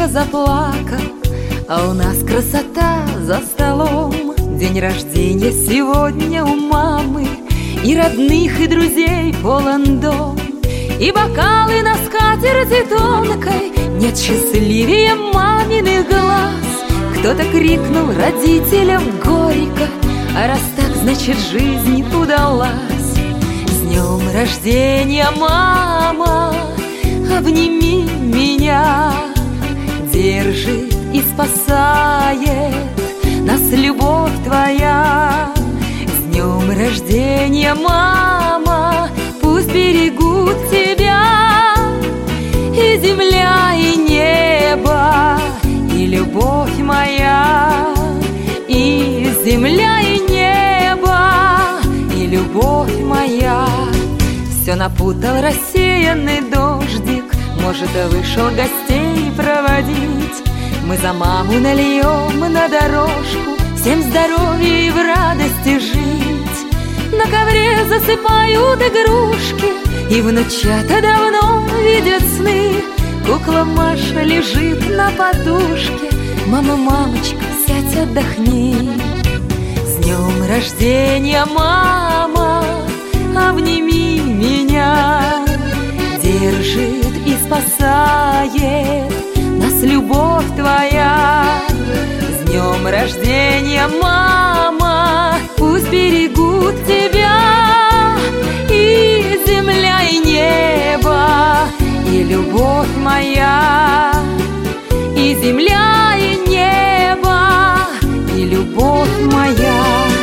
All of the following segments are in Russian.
тихо заплакал, а у нас красота за столом. День рождения сегодня у мамы, и родных, и друзей полон дом, и бокалы на скатерти тонкой. Нет счастливее маминых глаз. Кто-то крикнул родителям горько, а раз так, значит, жизнь удалась. С днем рождения, мама, обними меня. Держит и спасает нас любовь твоя. С днем рождения, мама, пусть берегут тебя и земля, и небо, и любовь моя. И земля, и небо, и любовь моя. Все напутал рассеянный дождик, может, вышел гостей проводить. Мы за маму нальем на дорожку, всем здоровья и в радости жить. На ковре засыпают игрушки, и внучата давно видят сны. Кукла Маша лежит на подушке. Мама, мамочка, сядь, отдохни. С днем рождения, мама, обними меня. Держит и спасает нас любовь твоя. С днем рождения, мама, пусть берегут тебя и земля, и небо, и любовь моя. И земля, и небо, и любовь моя.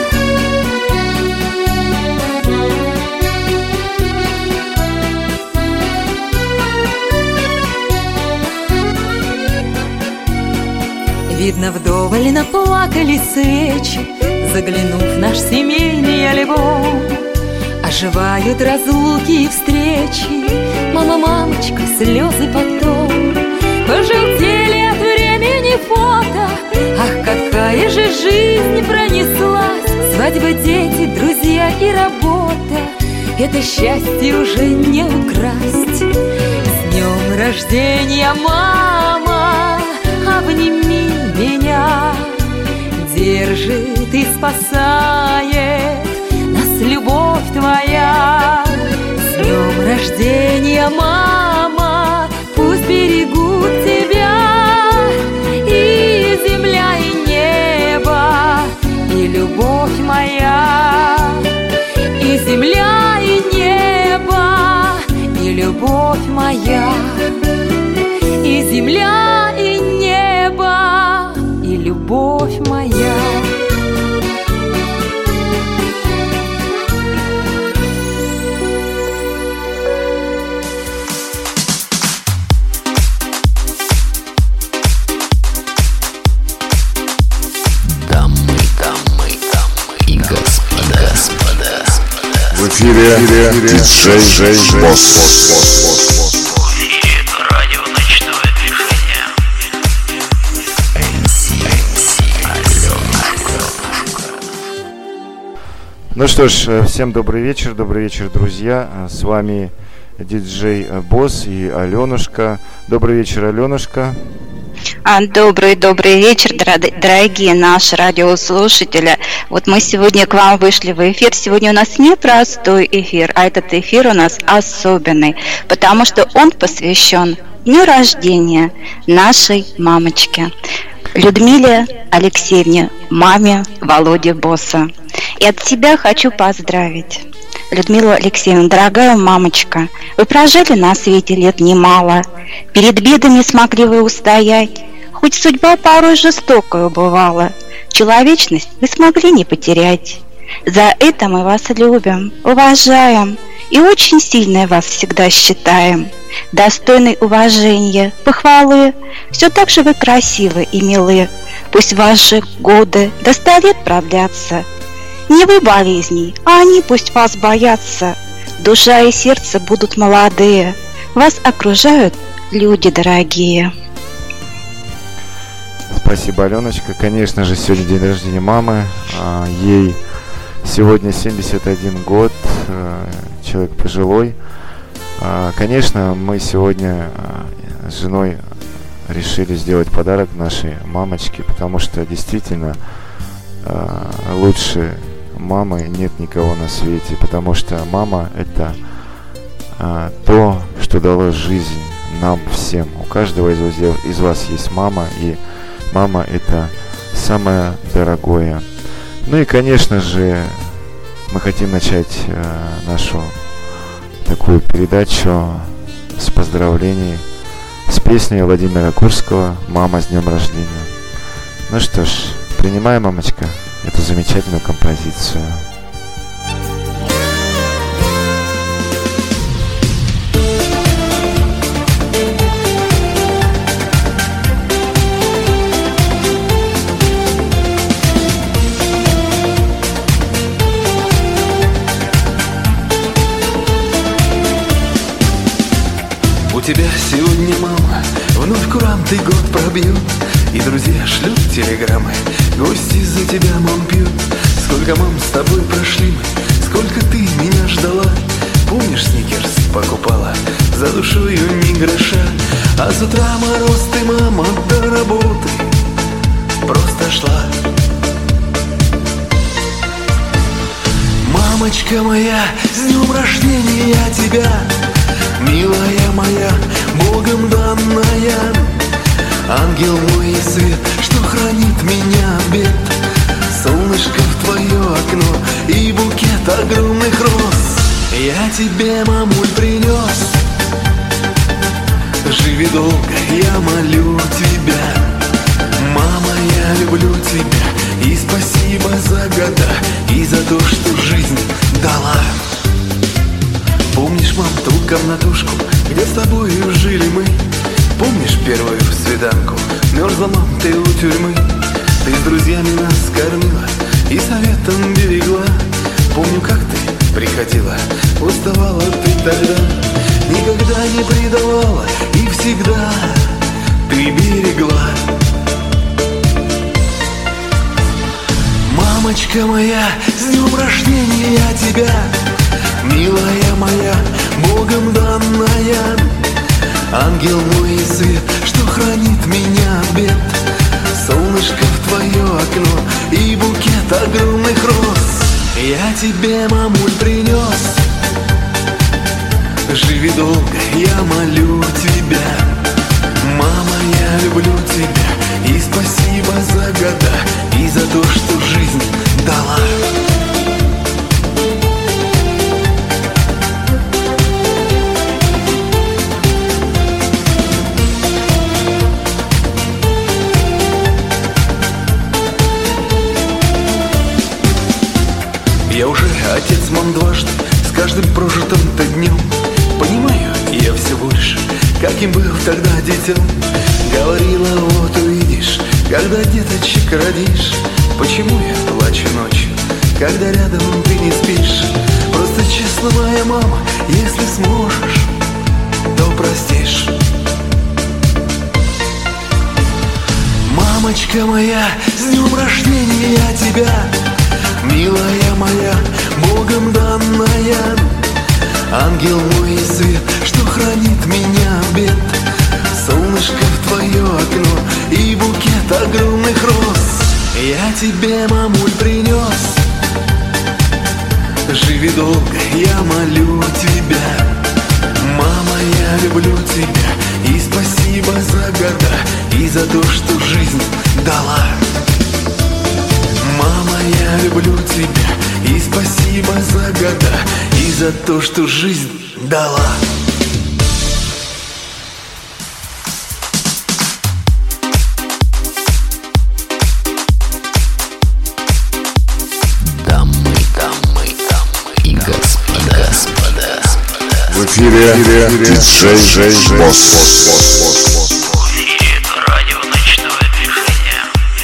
Видно, вдоволь наплакали свечи, заглянув в наш семейный альбом. Оживают разлуки и встречи, мама, мамочка, слезы потом. Пожелтели от времени фото, ах, какая же жизнь пронеслась. Свадьба, дети, друзья и работа, это счастье уже не украсть. С днем рождения, мама, обними меня. Держит и спасает нас любовь твоя. С днем рождения, мама, пусть берегут тебя и земля, и небо, и любовь моя. И земля, и небо, и любовь моя. И земля, и небо, и любовь моя. Дамы и господа. В эфире диджей Босс. Ну что ж, всем добрый вечер, друзья. С вами диджей Босс и Аленушка. Добрый вечер, Аленушка. Добрый вечер, дорогие наши радиослушатели. Вот мы сегодня к вам вышли в эфир. Сегодня у нас не простой эфир, а этот эфир у нас особенный, потому что он посвящен дню рождения нашей мамочки Людмиле Алексеевне, маме Володи Босса. И от себя хочу поздравить Людмилу Алексеевну, дорогая мамочка. Вы прожили на свете лет немало, перед бедами смогли вы устоять. Хоть судьба порой жестокая бывала, человечность вы смогли не потерять. За это мы вас любим, уважаем и очень сильно вас всегда считаем. Достойный уважения, похвалы, все так же вы красивы и милы. Пусть ваши годы до 100 лет продлятся. Не вы болезней, а они пусть вас боятся. Душа и сердце будут молодые, вас окружают люди дорогие. Спасибо, Аленочка. Конечно же, сегодня день рождения мамы. Ей сегодня 71 год, человек пожилой. Конечно, мы сегодня с женой решили сделать подарок нашей мамочке, потому что действительно лучше мамы нет никого на свете, потому что мама — это то, что дало жизнь нам всем. У каждого из вас есть мама, и мама — это самое дорогое. Ну и, конечно же, мы хотим начать нашу такую передачу с поздравлений, с песней Владимира Курского «Мама, с днем рождения». Ну что ж, принимай, мамочка, эту замечательную композицию. У тебя сегодня, мама, вновь курантый год пробьют, и друзья шлют телеграммы, гости за тебя, мам, пьют. Сколько, мам, с тобой прошли мы, сколько ты меня ждала. Помнишь, сникерс покупала, за душою ни гроша, а с утра мороз ты, мама, до работы просто шла. Мамочка моя, с днем рождения тебя, милая моя, Богом данная, ангел мой и свет, что хранит меня от бед. Солнышко в твое окно и букет огромных роз я тебе, мамуль, принес. Живи долго, я молю тебя, мама, я люблю тебя, и спасибо за года, и за то, что жизнь дала. Помнишь, мам, ту комнатушку, где с тобою жили мы? Помнишь первую свиданку? Мерзла, мам, ты у тюрьмы. Ты с друзьями нас кормила и советом берегла. Помню, как ты приходила, уставала ты тогда, никогда не предавала и всегда ты берегла. Мамочка моя, с днем рождения тебя, милая моя, Богом данная, ангел мой и свет, что хранит меня от бед. Солнышко в твое окно и букет огромных роз я тебе, мамуль, принес. Живи долго, я молю тебя, мама, я люблю тебя, и спасибо за года, и за то, что жизнь дала. Я уже отец, мам, дважды, с каждым прожитым-то днем понимаю я все больше, каким был тогда детем. Говорила, вот увидишь, когда деточек родишь. Почему я плачу ночью, когда рядом ты не спишь? Просто честно, моя мама, если сможешь, то простишь. Мамочка моя, с днем рождения тебя, милая моя, Богом данная, ангел мой и свет, что хранит меня от бед. Солнышко в твое окно и букет огромных роз я тебе, мамуль, принес. Живи долго, я молю тебя, мама, я люблю тебя, и спасибо за года, и за то, что жизнь дала. Мама, я люблю тебя, и спасибо за года, и за то, что жизнь дала. В эфире диджей Босс. Радио ночного движения.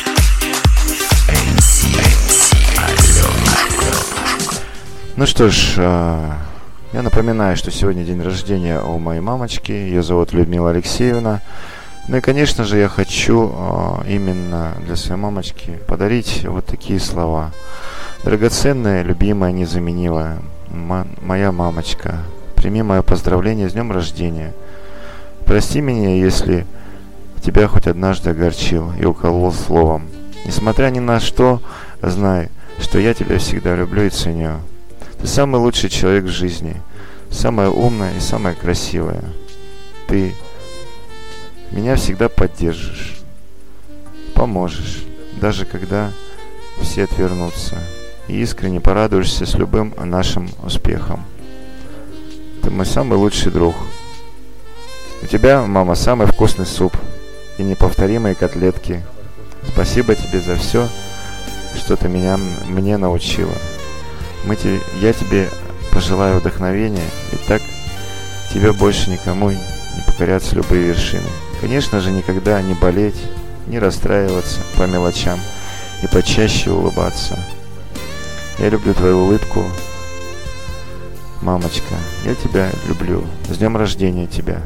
Ну что ж, я напоминаю, что сегодня день рождения у моей мамочки. Ее зовут Людмила Алексеевна. Ну и, конечно же, я хочу именно для своей мамочки подарить вот такие слова. Драгоценная, любимая, незаменимая моя мамочка, прими мое поздравление с днем рождения. Прости меня, если тебя хоть однажды огорчил и уколол словом. Несмотря ни на что, знай, что я тебя всегда люблю и ценю. Ты самый лучший человек в жизни, самая умная и самая красивая. Ты меня всегда поддержишь, поможешь, даже когда все отвернутся, и искренне порадуешься с любым нашим успехом. Ты мой самый лучший друг. У тебя, мама, самый вкусный суп и неповторимые котлетки. Спасибо тебе за все, что ты мне научила. Я тебе пожелаю вдохновения, и так тебе больше никому не покорятся любые вершины. Конечно же, никогда не болеть, не расстраиваться по мелочам и почаще улыбаться. Я люблю твою улыбку, мамочка. Я тебя люблю. С днем рождения тебя.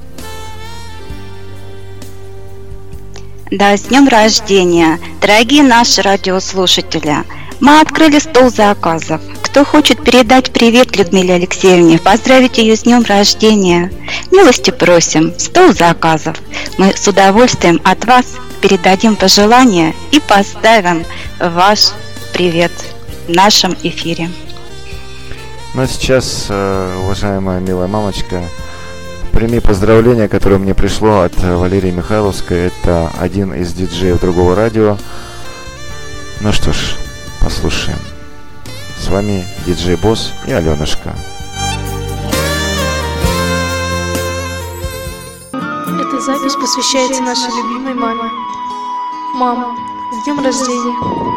Да, с днем рождения, дорогие наши радиослушатели. Мы открыли стол заказов. Кто хочет передать привет Людмиле Алексеевне, поздравить ее с днем рождения, милости просим, стол заказов. Мы с удовольствием от вас передадим пожелания и поставим ваш привет в нашем эфире. Ну а сейчас, уважаемая милая мамочка, прими поздравление, которое мне пришло от Валерии Михайловской. Это один из диджеев другого радио. Ну что ж, послушаем. С вами диджей Босс и Аленушка. Эта запись посвящается нашей любимой маме. Мама, с днем рождения!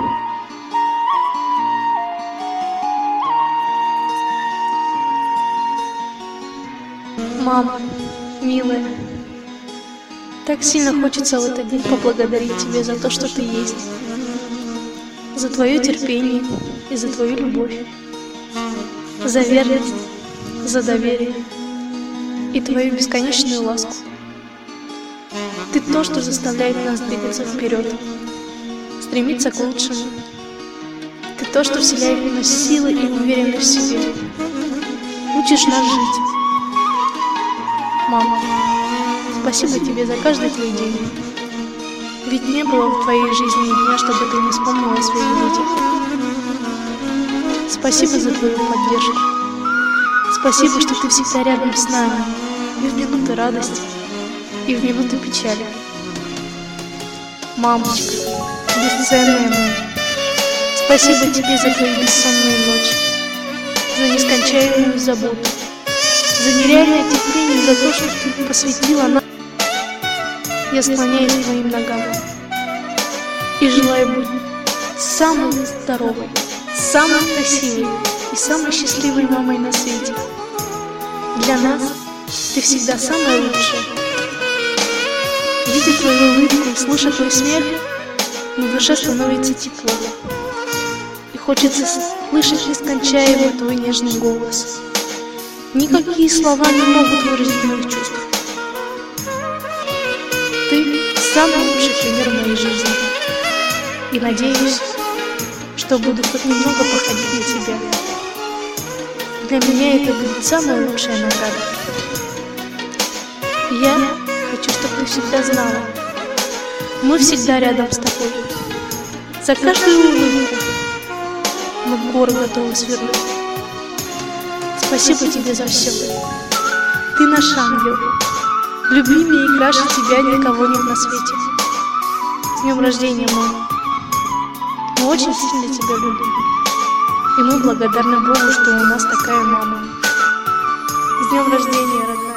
Мама, милая, так сильно хочется в этот день поблагодарить тебя за то, что ты есть, за твое терпение и за твою любовь, за верность, за доверие и твою бесконечную ласку. Ты то, что заставляет нас двигаться вперед, стремиться к лучшему. Ты то, что вселяет в нас силы и уверенность в себе. Учишь нас жить. Мама, спасибо тебе за каждый твой день. Ведь не было в твоей жизни дня, чтобы ты не вспомнила о своих детях. Спасибо за твою поддержку. Спасибо, что ты всегда рядом с нами. И в минуты радости, и в минуты печали. Мамочка, бесценная моя, спасибо тебе за твои бессонные ночи, за нескончаемую заботу, за нереальное терпение, за то, что ты посвятила нам. Я склоняюсь к твоим ногам и желаю быть самой здоровой, самой красивой и самой счастливой мамой на свете. Для нас ты всегда самая лучшая. Видя твою улыбку и слыша твой смех, на душе становится тепло. И хочется слышать нескончаемый твой нежный голос. Никакие слова не могут выразить моих чувств. Ты самый лучший пример в моей жизни. И надеюсь, что буду хоть немного походить на тебя. Для меня это будет самая лучшая награда. Я хочу, чтобы ты всегда знала, мы всегда рядом с тобой. За каждую улыбку мы горы готовы свернуть. Спасибо тебе за все. Ты наш ангел. Любимее и краше тебя никого нет на свете. С днем рождения, мама. Мы очень сильно тебя любим. И мы благодарны Богу, что у нас такая мама. С днем рождения, родная.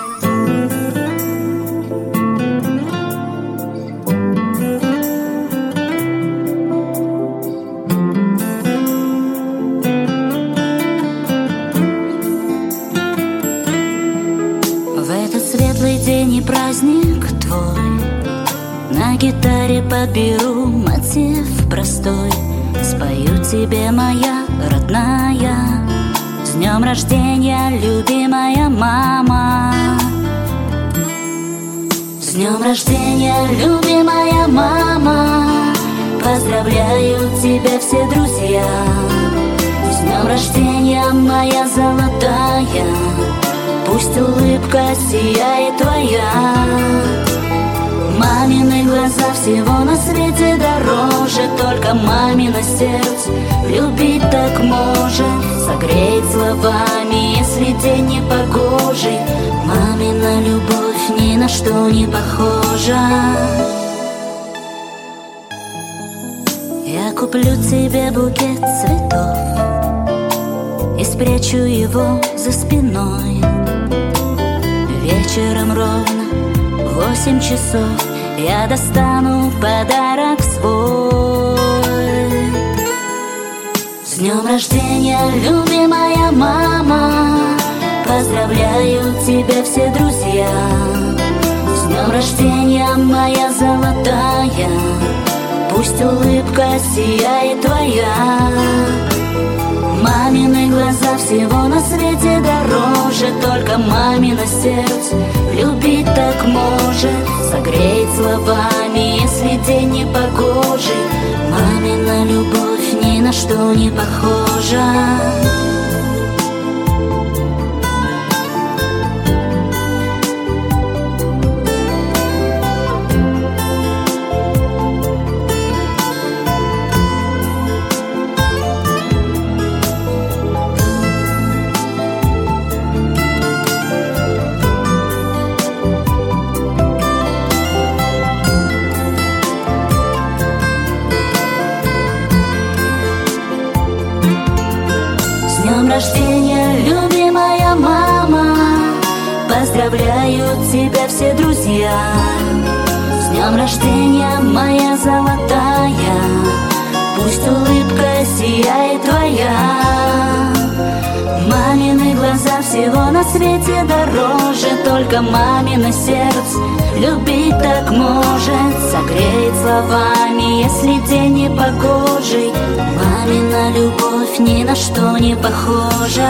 День и праздник твой, на гитаре подберу мотив простой, спою тебе, моя родная, с днем рождения, любимая мама. С днем рождения, любимая мама, поздравляю тебя все друзья. С днем рождения, моя золотая, пусть улыбка сияет твоя. Мамины глаза всего на свете дороже, только мамино сердце любить так может. Согреть словами, если день непогожий. Мамина любовь ни на что не похожа. Я куплю тебе букет цветов и спрячу его за спиной. Вечером ровно в 8 часов я достану подарок свой. С днем рождения, любимая мама, поздравляю тебя все друзья. С днем рождения, моя золотая, пусть улыбка сияет твоя. Мамины глаза всего на свете дороже, только мамино сердце любить так может. Согреть словами, если день непогожий. Мамина любовь ни на что не похожа. С днем рождения, любимая мама, поздравляю тебя все друзья. С днем рождения, моя золотая, пусть улыбка сияет твоя. Мамины глаза всего на свете дороже, только мамино сердце любить так может. Согреть словами, если день непогожий. Мамина любовь ни на что не похожа.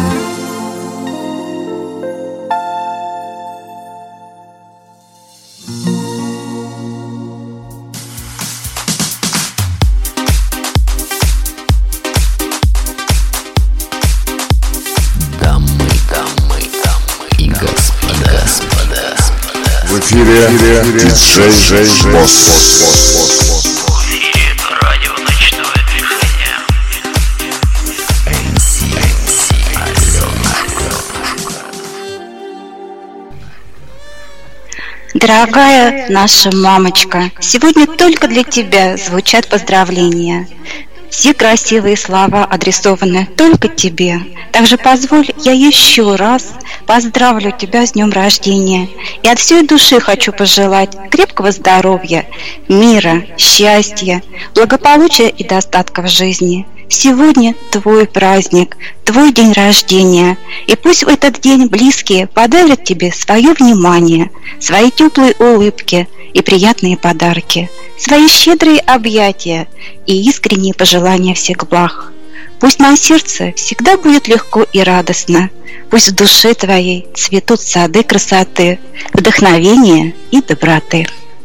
В эфире диджей Босс. В эфире радио ночного движения. Дорогая наша мамочка, сегодня только для тебя звучат поздравления. Все красивые слова адресованы только тебе. Также позволь, я еще раз поздравлю тебя с днем рождения. И от всей души хочу пожелать крепкого здоровья, мира, счастья, благополучия и достатка в жизни. Сегодня твой праздник, твой день рождения. И пусть в этот день близкие подарят тебе свое внимание, свои теплые улыбки и приятные подарки, свои щедрые объятия и искренние пожелания всех благ. Пусть на сердце всегда будет легко и радостно. Пусть в душе твоей цветут сады красоты, вдохновения и доброты.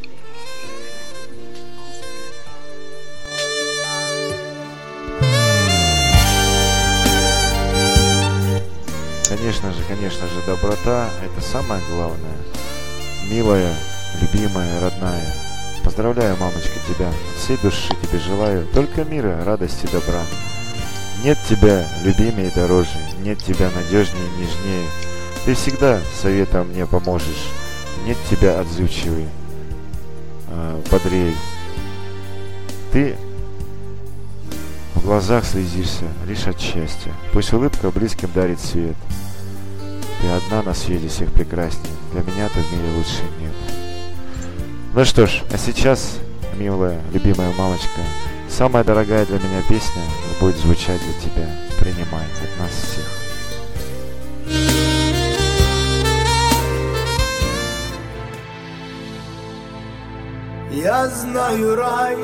Конечно же, доброта – это самое главное. Милая, любимая, родная, поздравляю, мамочка, тебя. От всей души тебе желаю только мира, радости, добра. Нет тебя любимее и дороже, нет тебя надежнее и нежнее. Ты всегда советом мне поможешь. Нет тебя отзывчивей, бодрей. Ты в глазах слезишься лишь от счастья. Пусть улыбка близким дарит свет. Ты одна на свете всех прекрасней. Для меня-то в мире лучше нет. Ну что ж, а сейчас, милая, любимая мамочка, самая дорогая для меня песня будет звучать для тебя. Принимай от нас всех. Я знаю рай,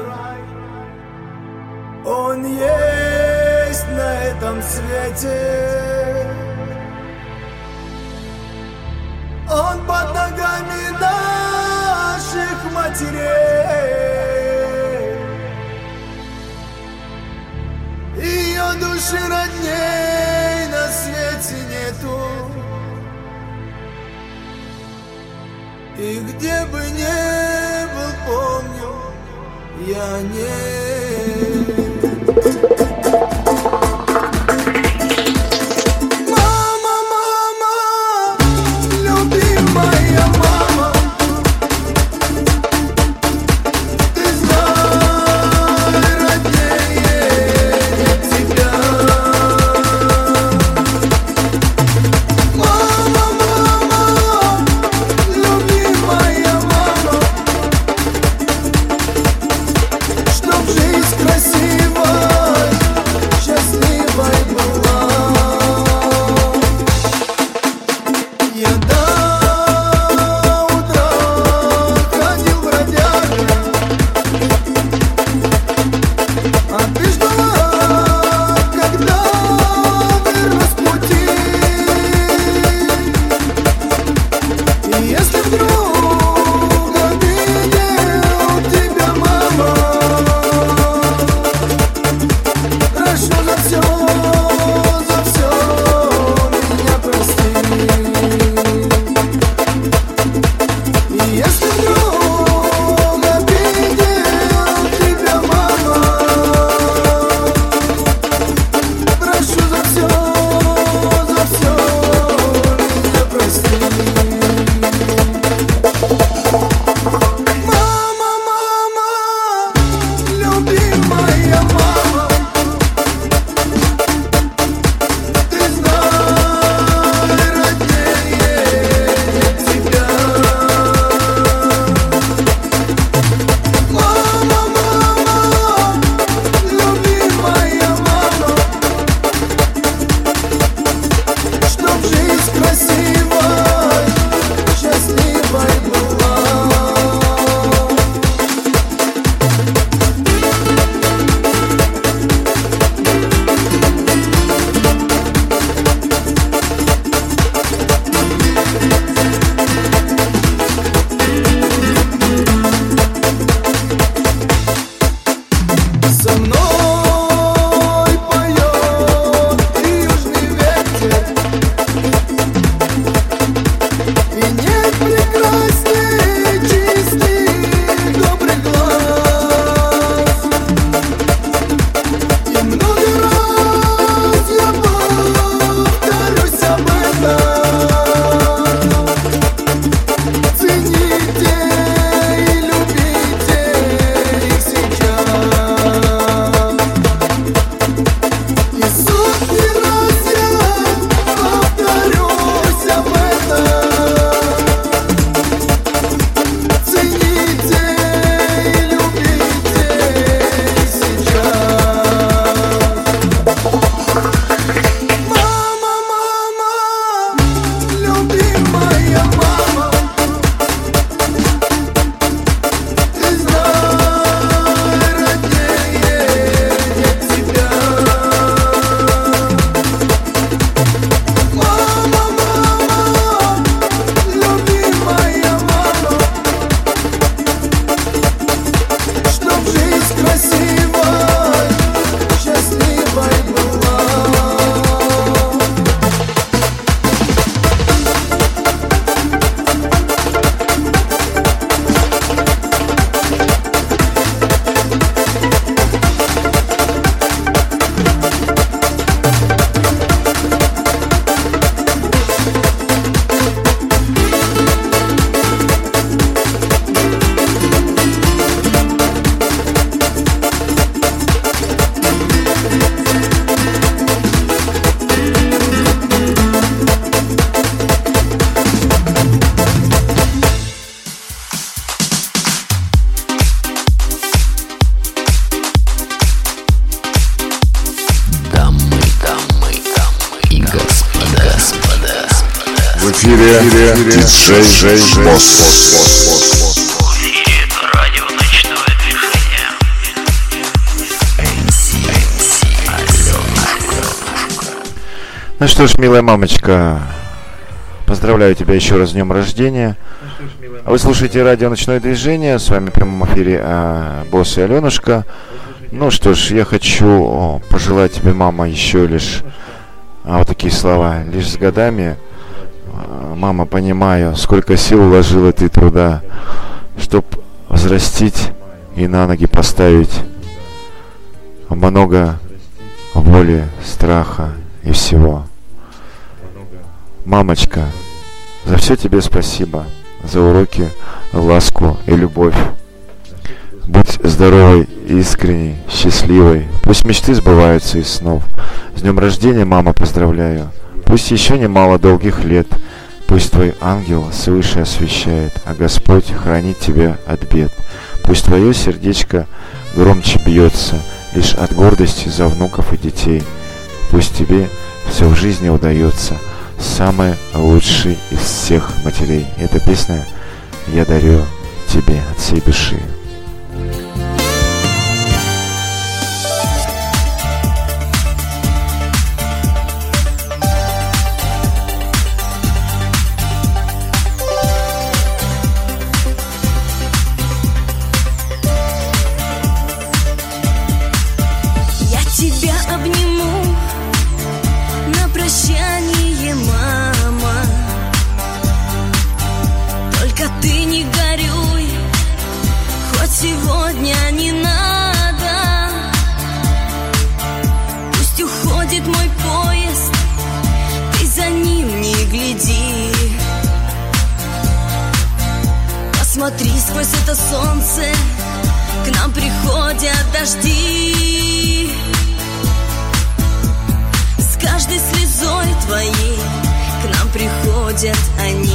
он есть на этом свете. Он под ногами наших матерей. Ее души родней на свете нету. И где бы ни я не. Мама, мама, любимая мама, ты знай, роднее тебя. Мама, мама, любимая мама, чтоб жизнь красивой, счастливой была. Я до утра ходил бродяга, а ты ждала, когда вернусь с пути. И если вдруг обидел тебя, мама, прошу за все меня прости. И если вдруг обидел тебя, мама, прошу за все меня прости. Мама, мама, любимая мама, ты знай, роднее тебя. Мама, мама, любимая мама, чтоб жизнь красивой, счастливой была. Со мной поет южный ветер, и нет прекрасней чистых добрых глаз. И много раз я повторюсь об этом. Цените и любите их сейчас. И сотни раз я повторюсь об этом. Цените и любите их сейчас. Мама, мама, любимая мама, ты знай, роднее тебя. Мама, мама, любимая мама, чтоб жизнь красивой, счастливой была. Дамы и господа. В эфире диджей Босс. В эфире радио «Ночное движение». Ну что ж, милая мамочка, поздравляю тебя еще раз с днем рождения. Вы слушаете радио «Ночное движение». С вами в прямом эфире Босс и Аленушка. Ну что ж, я хочу пожелать тебе, мама, еще лишь вот такие слова. Лишь с годами, мама, понимаю, сколько сил вложила ты труда, чтобы взрастить и на ноги поставить много боли, страха и всего. Мамочка, за все тебе спасибо, за уроки, ласку и любовь. Будь здоровой, искренней, счастливой. Пусть мечты сбываются из снов. С днем рождения, мама, поздравляю. Пусть еще немало долгих лет. Пусть твой ангел свыше освещает, а Господь хранит тебя от бед. Пусть твое сердечко громче бьется лишь от гордости за внуков и детей. Пусть тебе все в жизни удается, самый лучший из всех матерей. Эта песня я дарю тебе от всей души. Тебя обниму на прощание, мама. Только ты не горюй, хоть сегодня не надо. Пусть уходит мой поезд, ты за ним не гляди. Посмотри, сквозь это солнце к нам приходят дожди. С каждой слезой твоей к нам приходят они.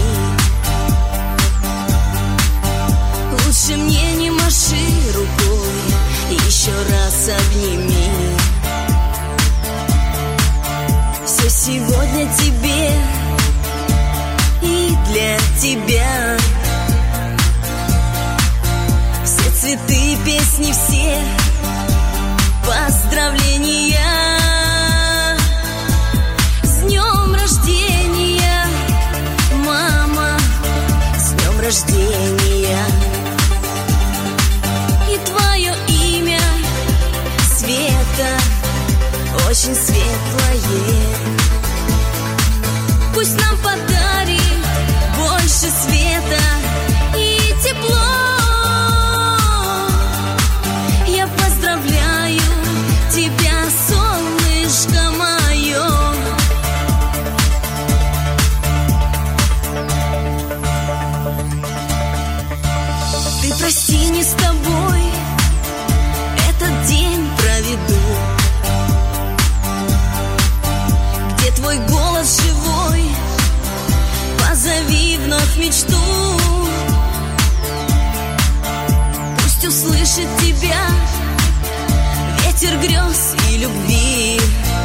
Лучше мне не маши рукой, еще раз обними. Все сегодня тебе и для тебя. Все цветы, песни, все поздравления. С днем рождения, мама, с днем рождения. И твое имя Света очень светлое. Пусть нам подарит больше света и тепло. Я поздравляю тебя, солнышко мое. Ты прости, не с тобой этот день проведу. Где твой голос живой, позови вновь мечту. Пусть услышит тебя ветер грез и любви.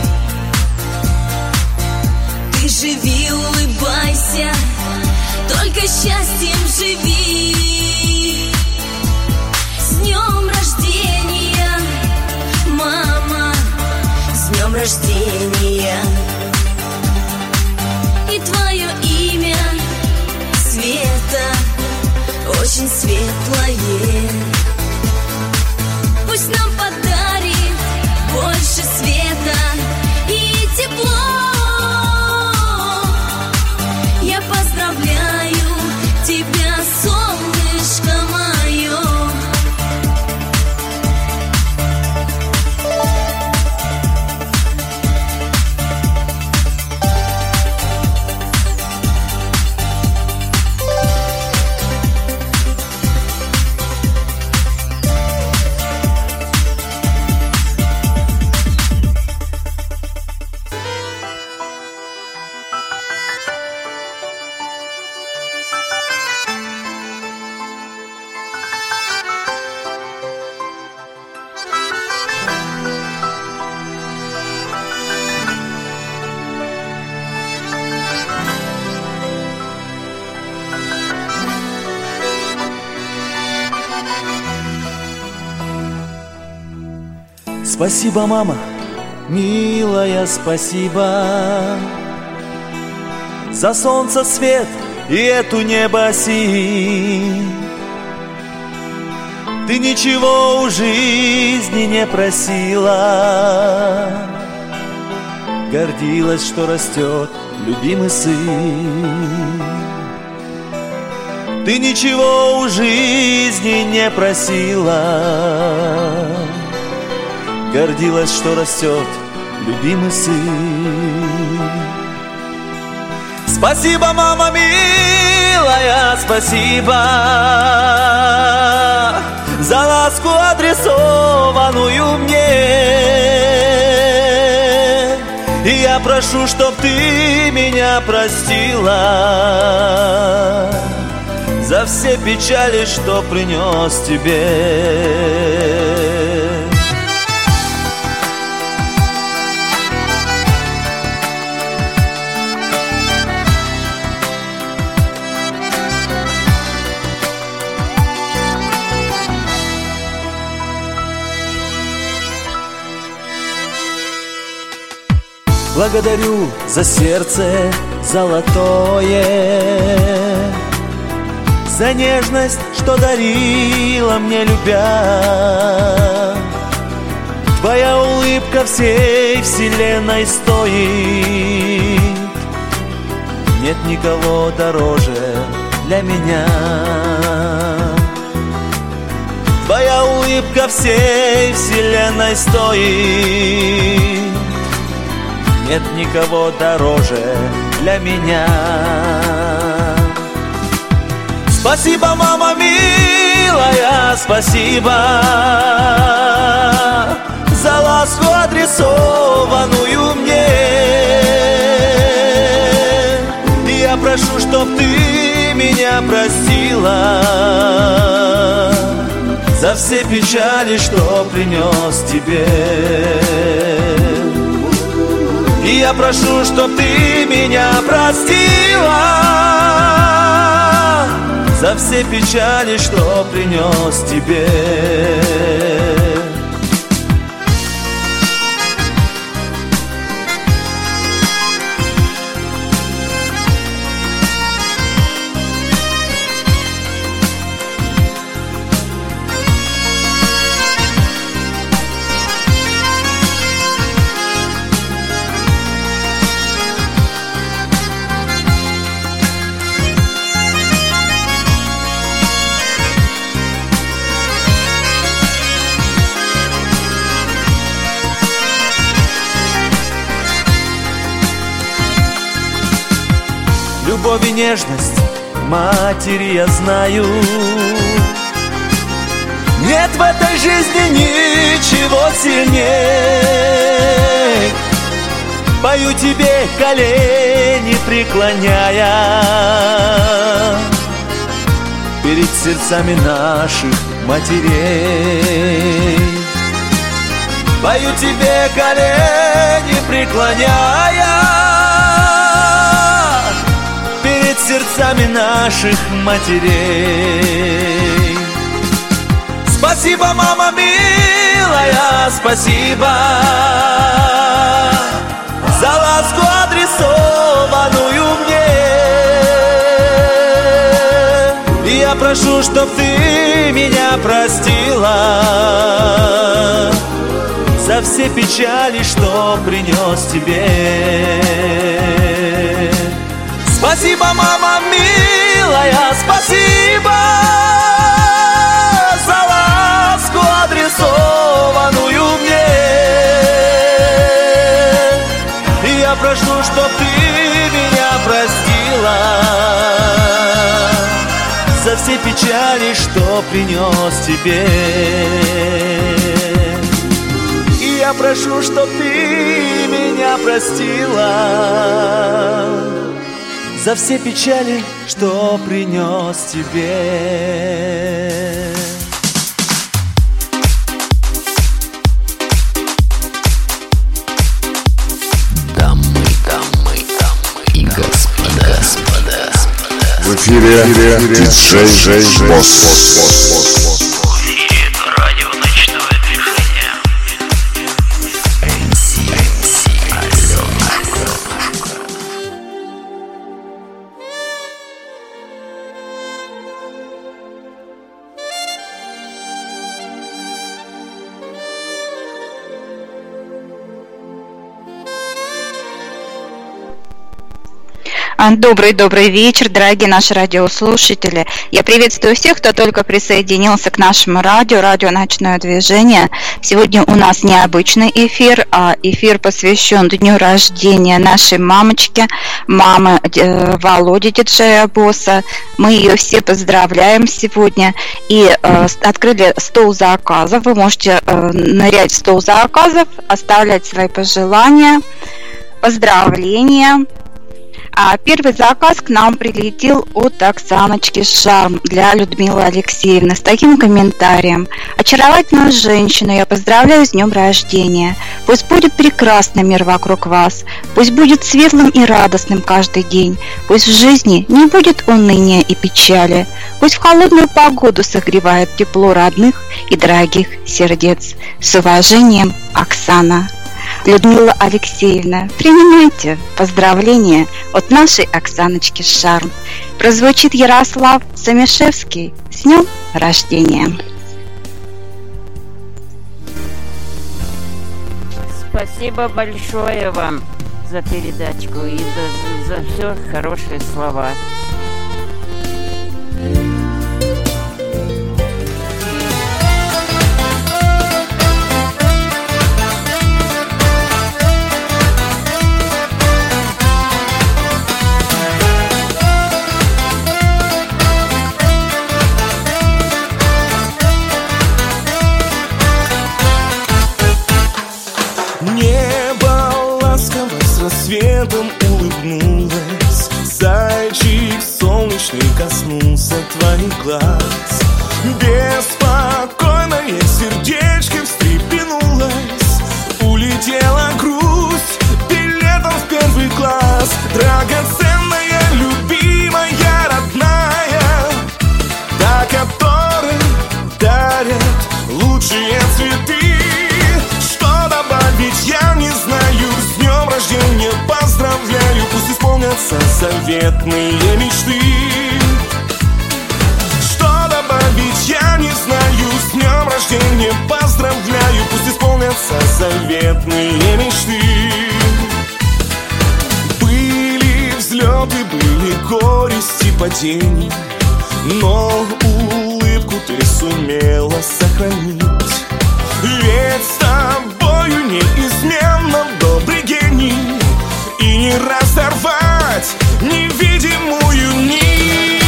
Ты живи, улыбайся, только счастьем живи. С днем рождения, мама, с днем рождения. И твое имя Света очень светлое. Пусть нам подарит больше света и тепло. Я поздравляю тебя, солнышко мое. Спасибо, мама, милая, спасибо за солнце, свет и эту небосинь. Ты ничего у жизни не просила, гордилась, что растет любимый сын. Ты ничего у жизни не просила, гордилась, что растет любимый сын. Спасибо, мама милая, спасибо за ласку, адресованную мне. И я прошу, чтоб ты меня простила за все печали, что принес тебе. Благодарю за сердце золотое, за нежность, что дарила мне, любя. Твоя улыбка всей вселенной стоит, нет никого дороже для меня. Твоя улыбка всей вселенной стоит, нет никого дороже для меня. Спасибо, мама милая, спасибо за ласку, адресованную мне. И я прошу, чтоб ты меня простила за все печали, что принес тебе. И я прошу, чтоб ты меня простила за все печали, что принес тебе. Любовь и нежность матери я знаю. Нет в этой жизни ничего сильнее. Пою тебе, колени преклоняя перед сердцами наших матерей. Пою тебе, колени преклоняя перед сердцами наших матерей. Спасибо, мама милая, спасибо за ласку, адресованную мне. И я прошу, чтоб ты меня простила за все печали, что принес тебе. Спасибо, мама милая, спасибо за ласку, адресованную мне. И я прошу, чтоб ты меня простила за все печали, что принес тебе. И я прошу, чтоб ты меня простила за все печали, что принес тебе. Дамы и господа. В эфире диджей Босс. Радио ночного движения. Добрый вечер, дорогие наши радиослушатели. Я приветствую всех, кто только присоединился к нашему радио «Ночное движение». Сегодня у нас необычный эфир, а эфир посвящен дню рождения нашей мамочки, мамы Володи диджея Босса. Мы ее все поздравляем сегодня и открыли стол заказов. Вы можете нырять в стол заказов, оставлять свои пожелания, поздравления. А первый заказ к нам прилетел от Оксаночки Шарм для Людмилы Алексеевны с таким комментарием. Очаровательную женщину я поздравляю с днем рождения. Пусть будет прекрасный мир вокруг вас. Пусть будет светлым и радостным каждый день. Пусть в жизни не будет уныния и печали. Пусть в холодную погоду согревает тепло родных и дорогих сердец. С уважением, Оксана. Людмила Алексеевна, принимайте поздравления от нашей Оксаночки Шарм. Прозвучит Ярослав Самишевский с днем рождения. Спасибо большое вам за передачку и за все хорошие слова. Рассветом улыбнулась, зайчик солнечный коснулся твоих глаз. Беспокойное сердечко встрепенулось, улетела грусть билетом в первый класс. Драгоценная, любимая, родная, та, которой дарят лучшие цветы. Что добавить, я не знаю. С днем рождения поздравляю, пусть исполнятся заветные мечты. Что добавить, я не знаю. С днем рождения поздравляю, пусть исполнятся заветные мечты. Были взлеты, были горести, падения, но улыбку ты сумела сохранить. Ведь с тобою неизменно добрый гений, и не разорвать невидимую нить.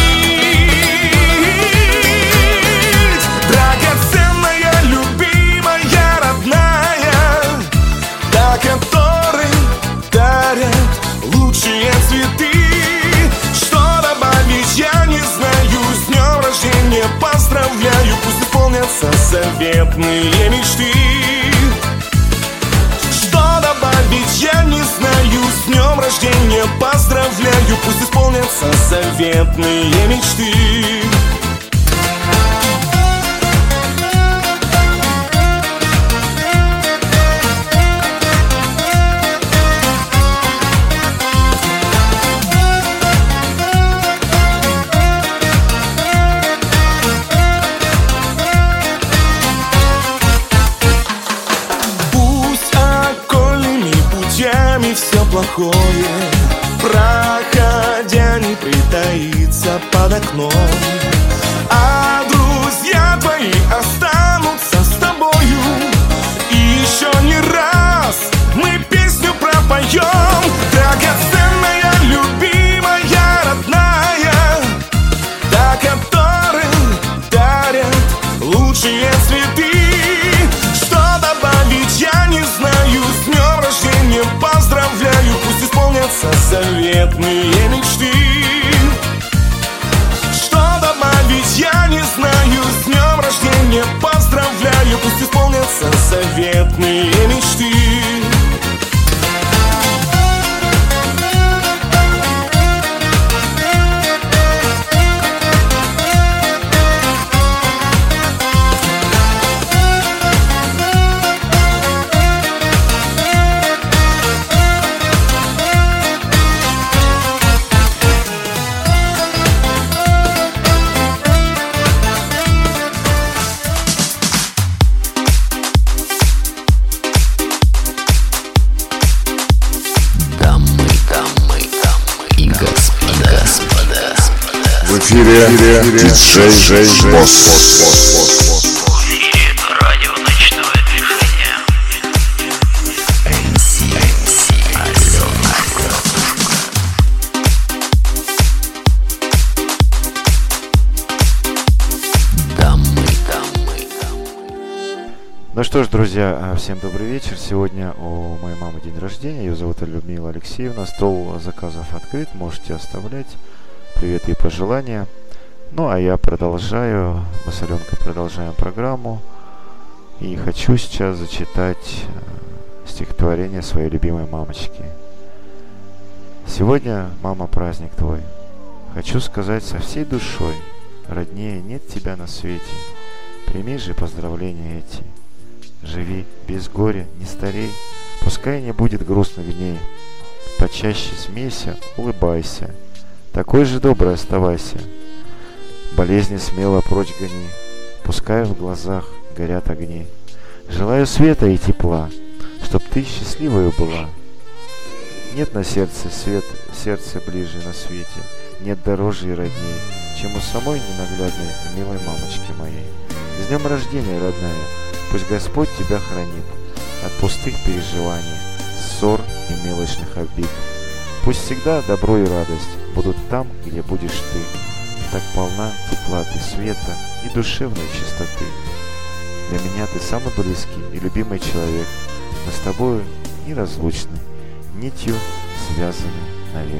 Драгоценная, любимая, родная, та, которой дарят лучшие цветы. Что добавить, я не знаю. С днем рождения поздравляю, пусть исполнятся заветные мечты. Что добавить, я не знаю. С днем рождения поздравляю, пусть исполнятся заветные мечты. Все плохое, проходя, не притаится под окном. А друзья твои останутся с тобою, и еще не раз мы песню пропоем. Драгоценная, любимая, родная, та, которой дарят лучшие цветы. Что добавить, я не знаю. С днем рождения поздравляю, пусть исполнятся заветные мечты. Что добавить, я не знаю. С днем рождения поздравляю, пусть исполнятся заветные мечты. эфире диджей Босс. Радио ночного движения. Ну что ж, друзья, всем добрый вечер. Сегодня у моей мамы день рождения. Ее зовут Людмила Алексеевна. Стол заказов открыт, можете оставлять. Привет и пожелания. Ну а я продолжаю, мы с Аленкой продолжаем программу. И хочу сейчас зачитать стихотворение своей любимой мамочки. Сегодня, мама, праздник твой. Хочу сказать со всей душой: роднее нет тебя на свете. Прими же поздравления эти. Живи без горя, не старей, пускай не будет грустных дней. Почаще смейся, улыбайся, такой же добрый оставайся. Болезни смело прочь гони, пускай в глазах горят огни. Желаю света и тепла, чтоб ты счастливою была. Нет на сердце сердце ближе на свете, нет дороже и родней, чем у самой ненаглядной милой мамочки моей. С днем рождения, родная! Пусть Господь тебя хранит от пустых переживаний, ссор и мелочных обид. Пусть всегда добро и радость будут там, где будешь ты. Так полна тепла ты, света и душевной чистоты. Для меня ты самый близкий и любимый человек. Мы с тобою неразлучны, нитью связаны навек.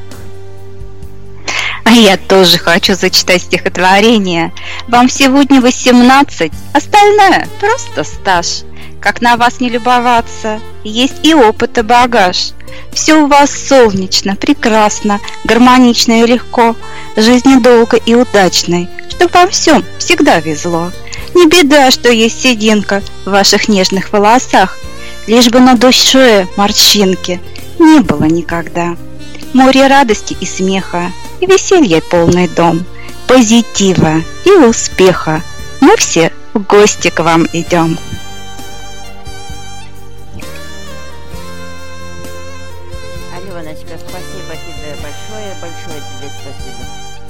А я тоже хочу зачитать стихотворение. Вам сегодня 18, остальное просто стаж. Как на вас не любоваться, есть и опыт и багаж. Все у вас солнечно, прекрасно, гармонично и легко. Жизнь долго и удачной, чтоб во всем всегда везло. Не беда, что есть сединка в ваших нежных волосах, лишь бы на душе морщинки не было никогда. Море радости и смеха, и веселья полный дом, позитива и успеха. Мы все в гости к вам идем. Аленочка, спасибо тебе большое, большое тебе спасибо.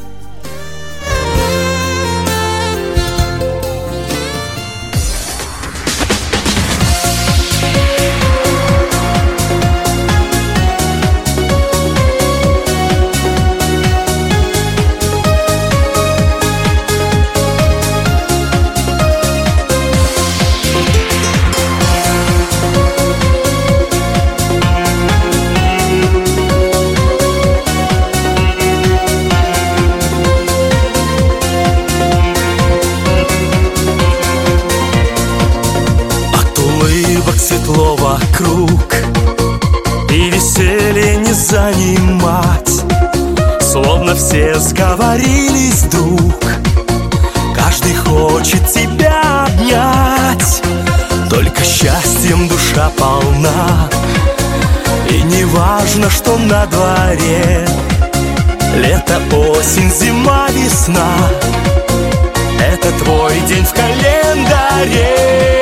Светло вокруг, и веселье не занимать. Словно все сговорились вдруг, каждый хочет тебя обнять. Только счастьем душа полна, и не важно, что на дворе. Лето, осень, зима, весна — это твой день в календаре.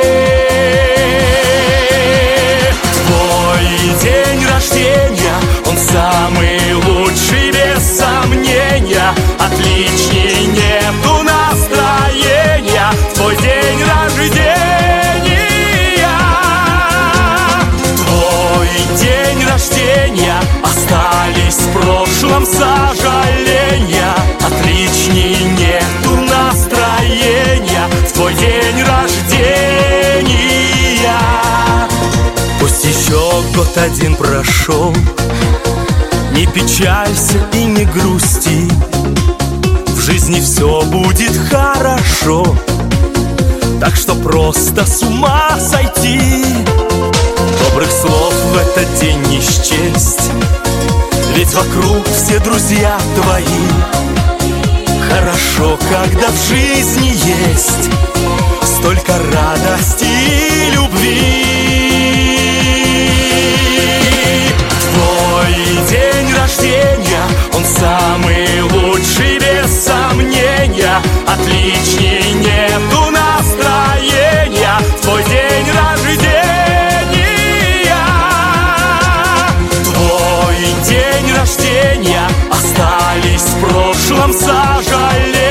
День рождения, он самый лучший, без сомнения. Отличней нету настроения в твой день рождения. Твой день рождения, остались в прошлом сожаления. Отличней нету настроения в твой день рождения. Пусть еще год один прошел, не печалься и не грусти, в жизни все будет хорошо, так что просто с ума сойти. Добрых слов в этот день не счесть, ведь вокруг все друзья твои. Хорошо, когда в жизни есть столько радости и любви. Твой день рождения, он самый лучший, без сомнения. Отличней нету настроения в твой день рождения. Твой день рождения, остались в прошлом сожаления.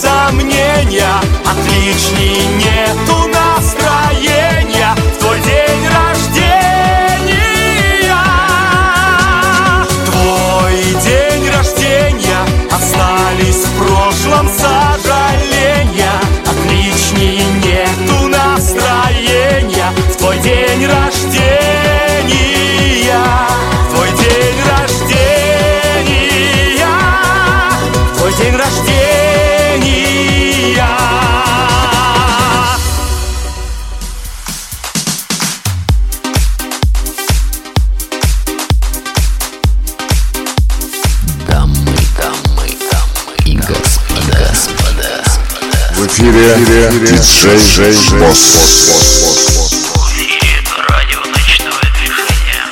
сомнения, отличней нету настроения в твой день рождения. Твой день рождения, остались в прошлом сожаления, отличней нету настроения в твой день рождения. Твой день рождения, твой день рождения. В эфире диджей Босс. Радио ночного движения.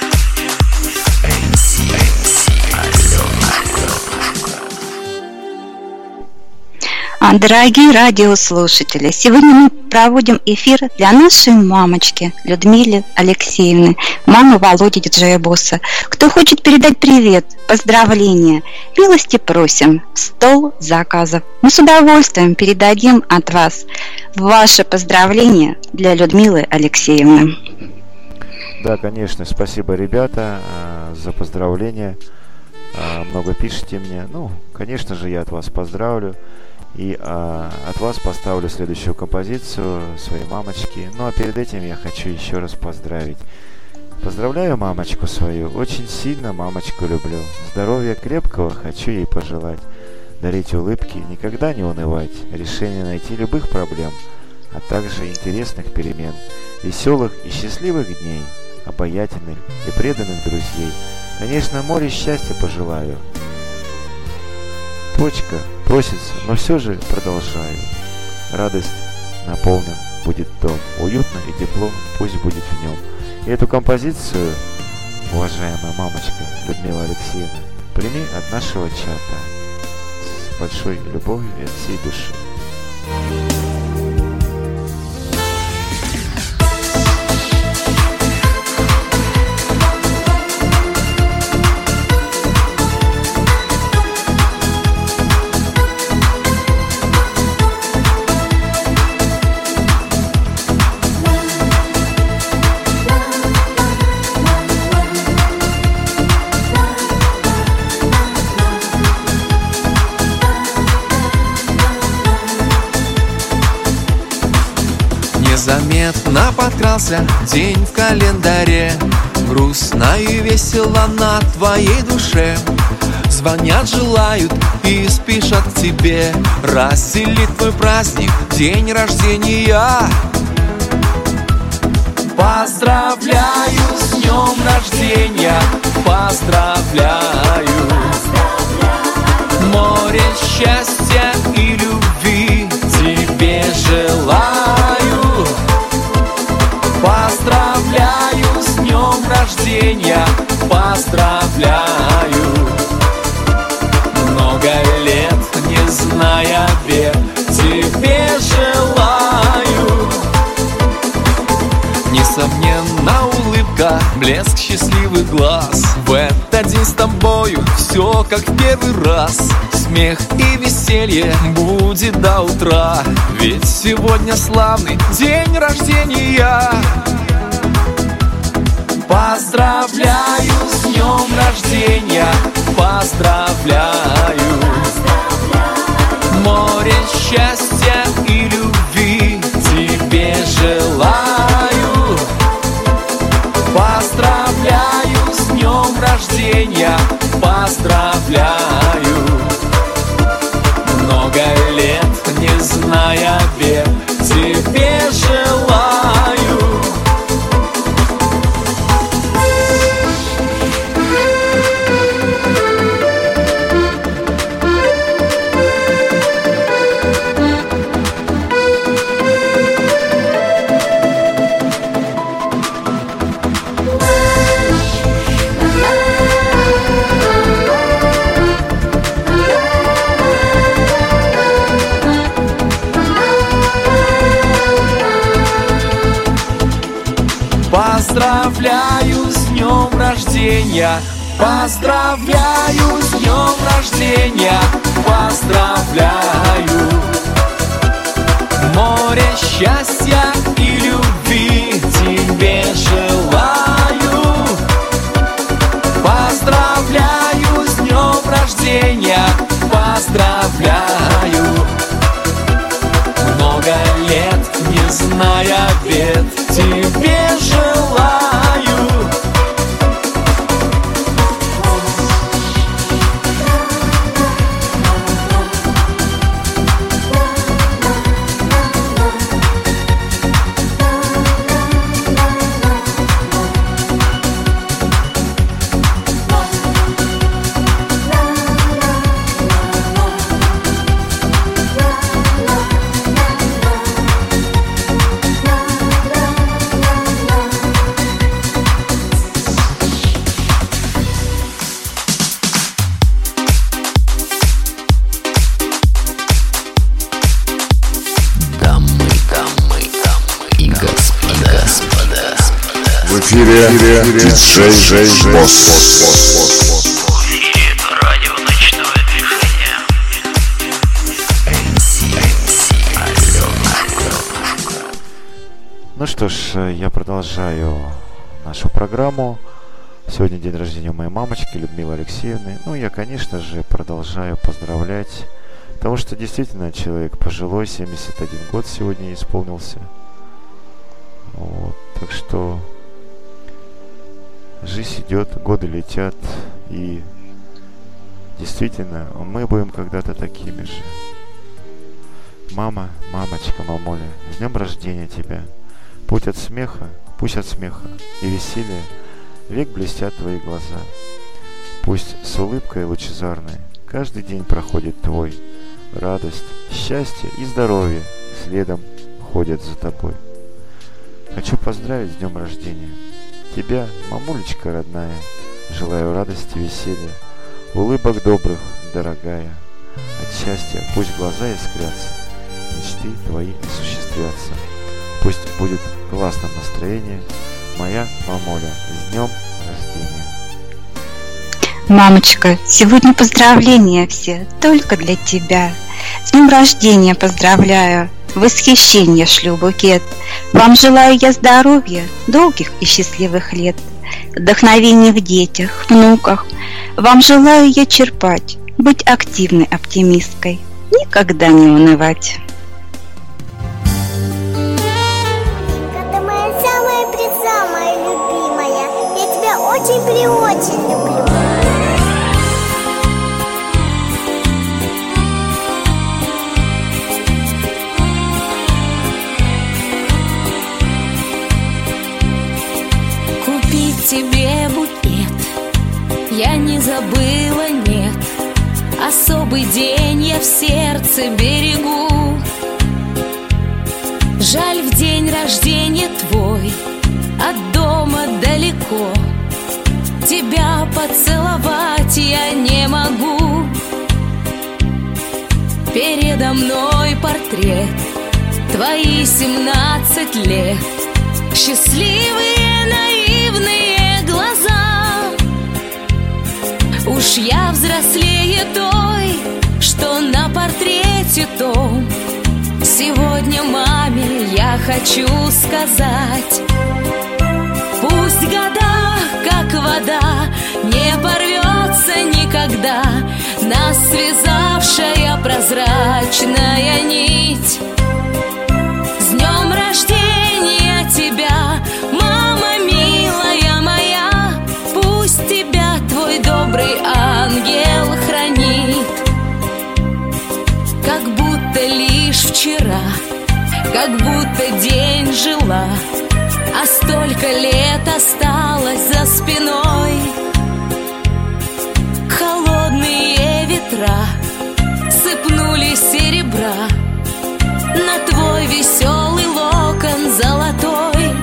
Дорогие радиослушатели, сегодня мы проводим эфир для нашей мамочки Людмилы Алексеевны, мамы Володи диджея Босса. Кто хочет передать привет, поздравления, милости просим в стол заказов. Мы с удовольствием передадим от вас ваше поздравление для Людмилы Алексеевны. Да, конечно, спасибо, ребята, за поздравления. Много пишите мне. Ну, конечно же, я от вас поздравлю. И от вас поставлю следующую композицию своей мамочки. Ну а перед этим я хочу еще раз поздравить. Поздравляю мамочку свою. Очень сильно мамочку люблю. Здоровья крепкого хочу ей пожелать. Дарить улыбки, никогда не унывать. Решение найти любых проблем, а также интересных перемен. Веселых и счастливых дней. Обаятельных и преданных друзей. Конечно, море счастья пожелаю. Точка просится, но все же продолжаю. Радость наполнен будет дом. Уютно и тепло пусть будет в нем. И эту композицию, уважаемая мамочка Людмила Алексеевна, прими от нашего чата с большой любовью и от всей души. Незаметно подкрался день в календаре, грустно и весело на твоей душе. Звонят, желают и спешат к тебе расселить твой праздник, день рождения. Поздравляю с днем рождения, поздравляю. Море счастья и любви тебе желаю. Поздравляю с днем рождения, поздравляю. Много лет, не зная бед, тебе желаю. Несомненно, улыбка, блеск счастливых глаз. В этот день с тобою все как в первый раз. Смех и веселье будет до утра, ведь сегодня славный день рождения. Поздравляю с днем рождения, поздравляю. Море счастья и любви тебе желаю. Поздравляю с днем рождения, поздравляю. Много лет, не зная бед, тебе желаю. Поздравляю с днем рождения, Поздравляю с днем рождения, поздравляю. Море счастья и любви тебе желаю. Поздравляю с днем рождения, поздравляю. Много лет, не зная бед, тебе желаю. В эфире диджей Босс. Радио ночного движения. Ну что ж, я продолжаю нашу программу. Сегодня день рождения у моей мамочки Людмилы Алексеевны. Ну, я, конечно же, продолжаю поздравлять, потому что действительно человек пожилой, 71 год сегодня исполнился. Вот, так что жизнь идет, годы летят, и действительно мы будем когда-то такими же. Мама, мамочка, мамуля, с днем рождения тебя. Пусть от смеха и веселья век блестят твои глаза. Пусть с улыбкой лучезарной каждый день проходит твой. Радость, счастье и здоровье следом ходят за тобой. Хочу поздравить с днем рождения тебя, мамулечка родная. Желаю радости, веселья, улыбок добрых, дорогая. От счастья пусть глаза искрятся, мечты твои осуществятся. Пусть будет классное настроение, моя мамуля, с днем рождения. Мамочка, сегодня поздравления все только для тебя. С днем рождения поздравляю, восхищение шлю букет. Вам желаю я здоровья, долгих и счастливых лет, вдохновения в детях, внуках. Вам желаю я черпать, быть активной оптимисткой, никогда не унывать. Ты моя самая-пресамая любимая, я тебя очень-преочень люблю. Тебе букет я не забыла, нет. Особый день я в сердце берегу. Жаль, в день рождения твой от дома далеко. Тебя поцеловать я не могу. Передо мной портрет, твои 17 лет. Счастливые, наивные глаза. Уж я взрослее той, что на портрете том. Сегодня маме я хочу сказать: пусть года, как вода, не порвется никогда нас связавшая прозрачная нить. С днем рождения тебя, мама милая моя, пусть тебя твой добрый ангел хранит. Как будто лишь вчера, как будто день жила, а столько лет осталось за спиной. Холодные ветра сыпнули серебра на твой веселый локон золотой.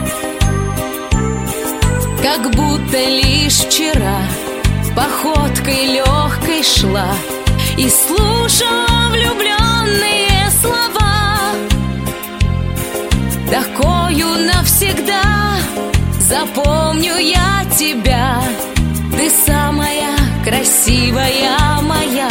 Как будто лишь вчера походкой легкой шла и слушала влюбленные слова. Такою навсегда запомню я тебя, ты самая красивая моя.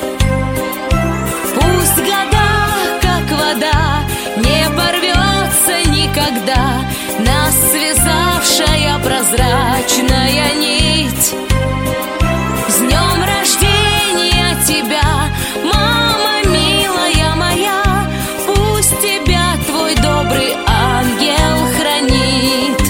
Пусть года, как вода, не порвется никогда нас связавшая прозрачная нить. С днем рождения тебя, мама милая моя, пусть тебя твой добрый ангел хранит.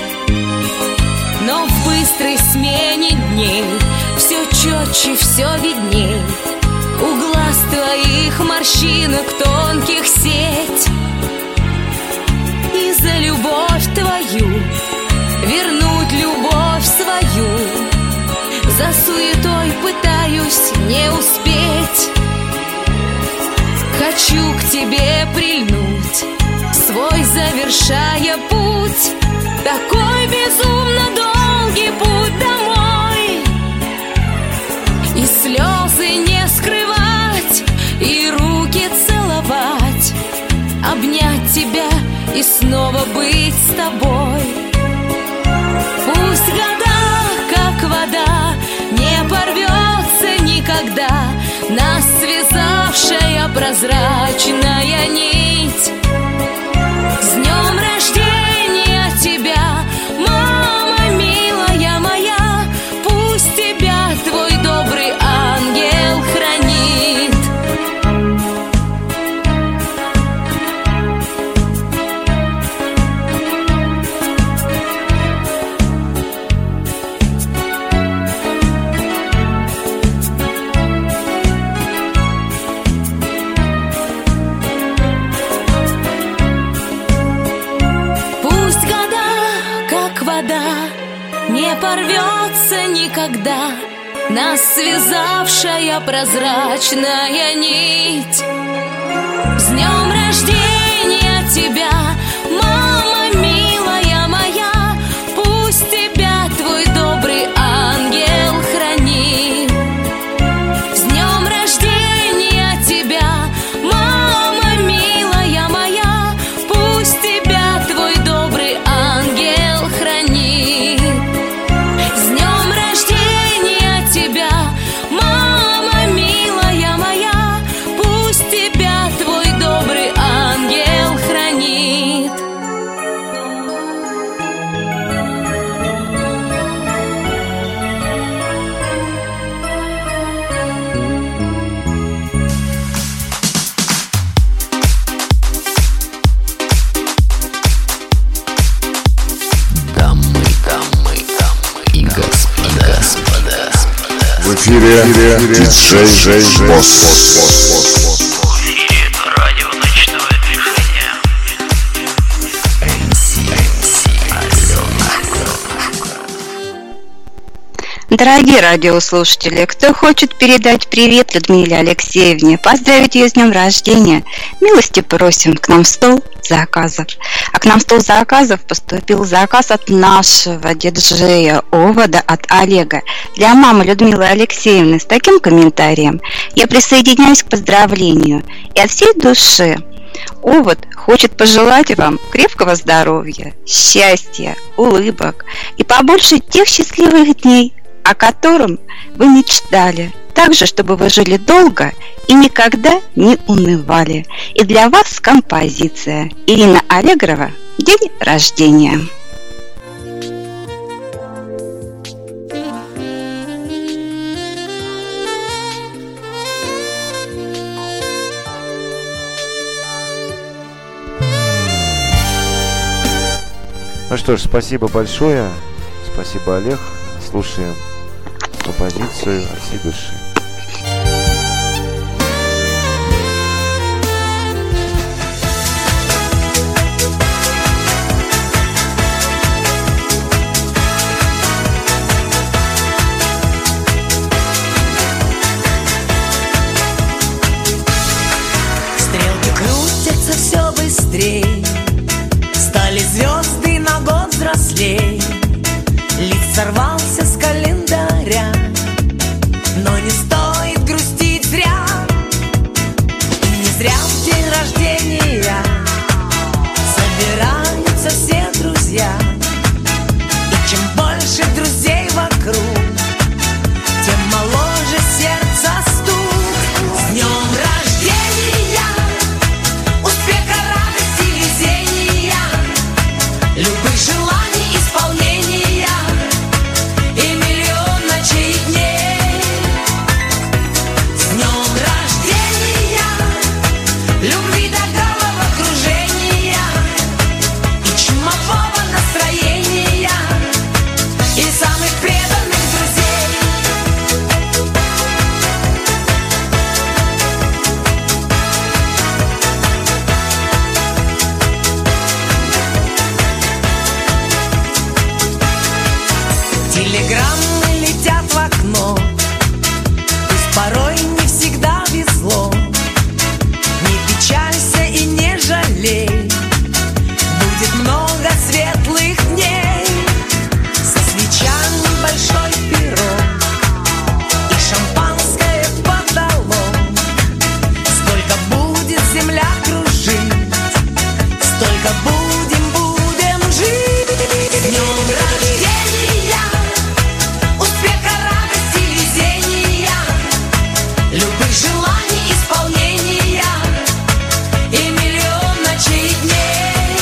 Но в быстрой смене дней все четче, все видней, у глаз твоих морщинок тонких сеть. И за любовь твою вернуть любовь свою за суетой пытаюсь не успеть. Хочу к тебе прильнуть, свой завершая путь, такой безумно долгий путь домой. И слезы не скрывать, и руки целовать, обнять тебя и снова быть с тобой. Пусть года, как вода, не порвется никогда нас связавшая прозрачная нить. С днем рождения тебя, мама милая моя, пусть тебя твой добрый ангел хранит. Не порвется никогда нас связавшая прозрачная нить. С днем рождения тебя, мама милая моя, пусть тебя твой добрый ангел хранит. С днем рождения тебя, мама милая моя, пусть тебя твой добрый ангел хранит. С днем рождения тебя, мама милая моя, пусть тебя твой добрый ангел хранит. В эфире диджей Босс. Радио ночного движения. Дорогие радиослушатели, кто хочет передать привет Людмиле Алексеевне, поздравить ее с днем рождения, милости просим к нам в стол заказов. А к нам в стол заказов поступил заказ от нашего диджея Овода, от Олега, для мамы Людмилы Алексеевны с таким комментарием. Я присоединяюсь к поздравлению и от всей души. Овод хочет пожелать вам крепкого здоровья, счастья, улыбок и побольше тех счастливых дней, о котором вы мечтали. Также, чтобы вы жили долго и никогда не унывали. И для вас композиция. Ирина Аллегрова, день рождения. Ну что ж, спасибо большое. Спасибо, Олег. Слушаем композицию от всей души. Стрелки крутятся все быстрей, стали звезды на год взрослей. Лист сорвался с календаря, но не Телеграммы летят в окно, пусть порой не всегда везло. Не печалься и не жалей, будет много светлых дней. Со свечами большой пирог и шампанское подолом. Сколько будет земля кружить, столько будем жить. С днем рождения, успеха, радости, везения, любых желаний исполнения и миллион ночей и дней.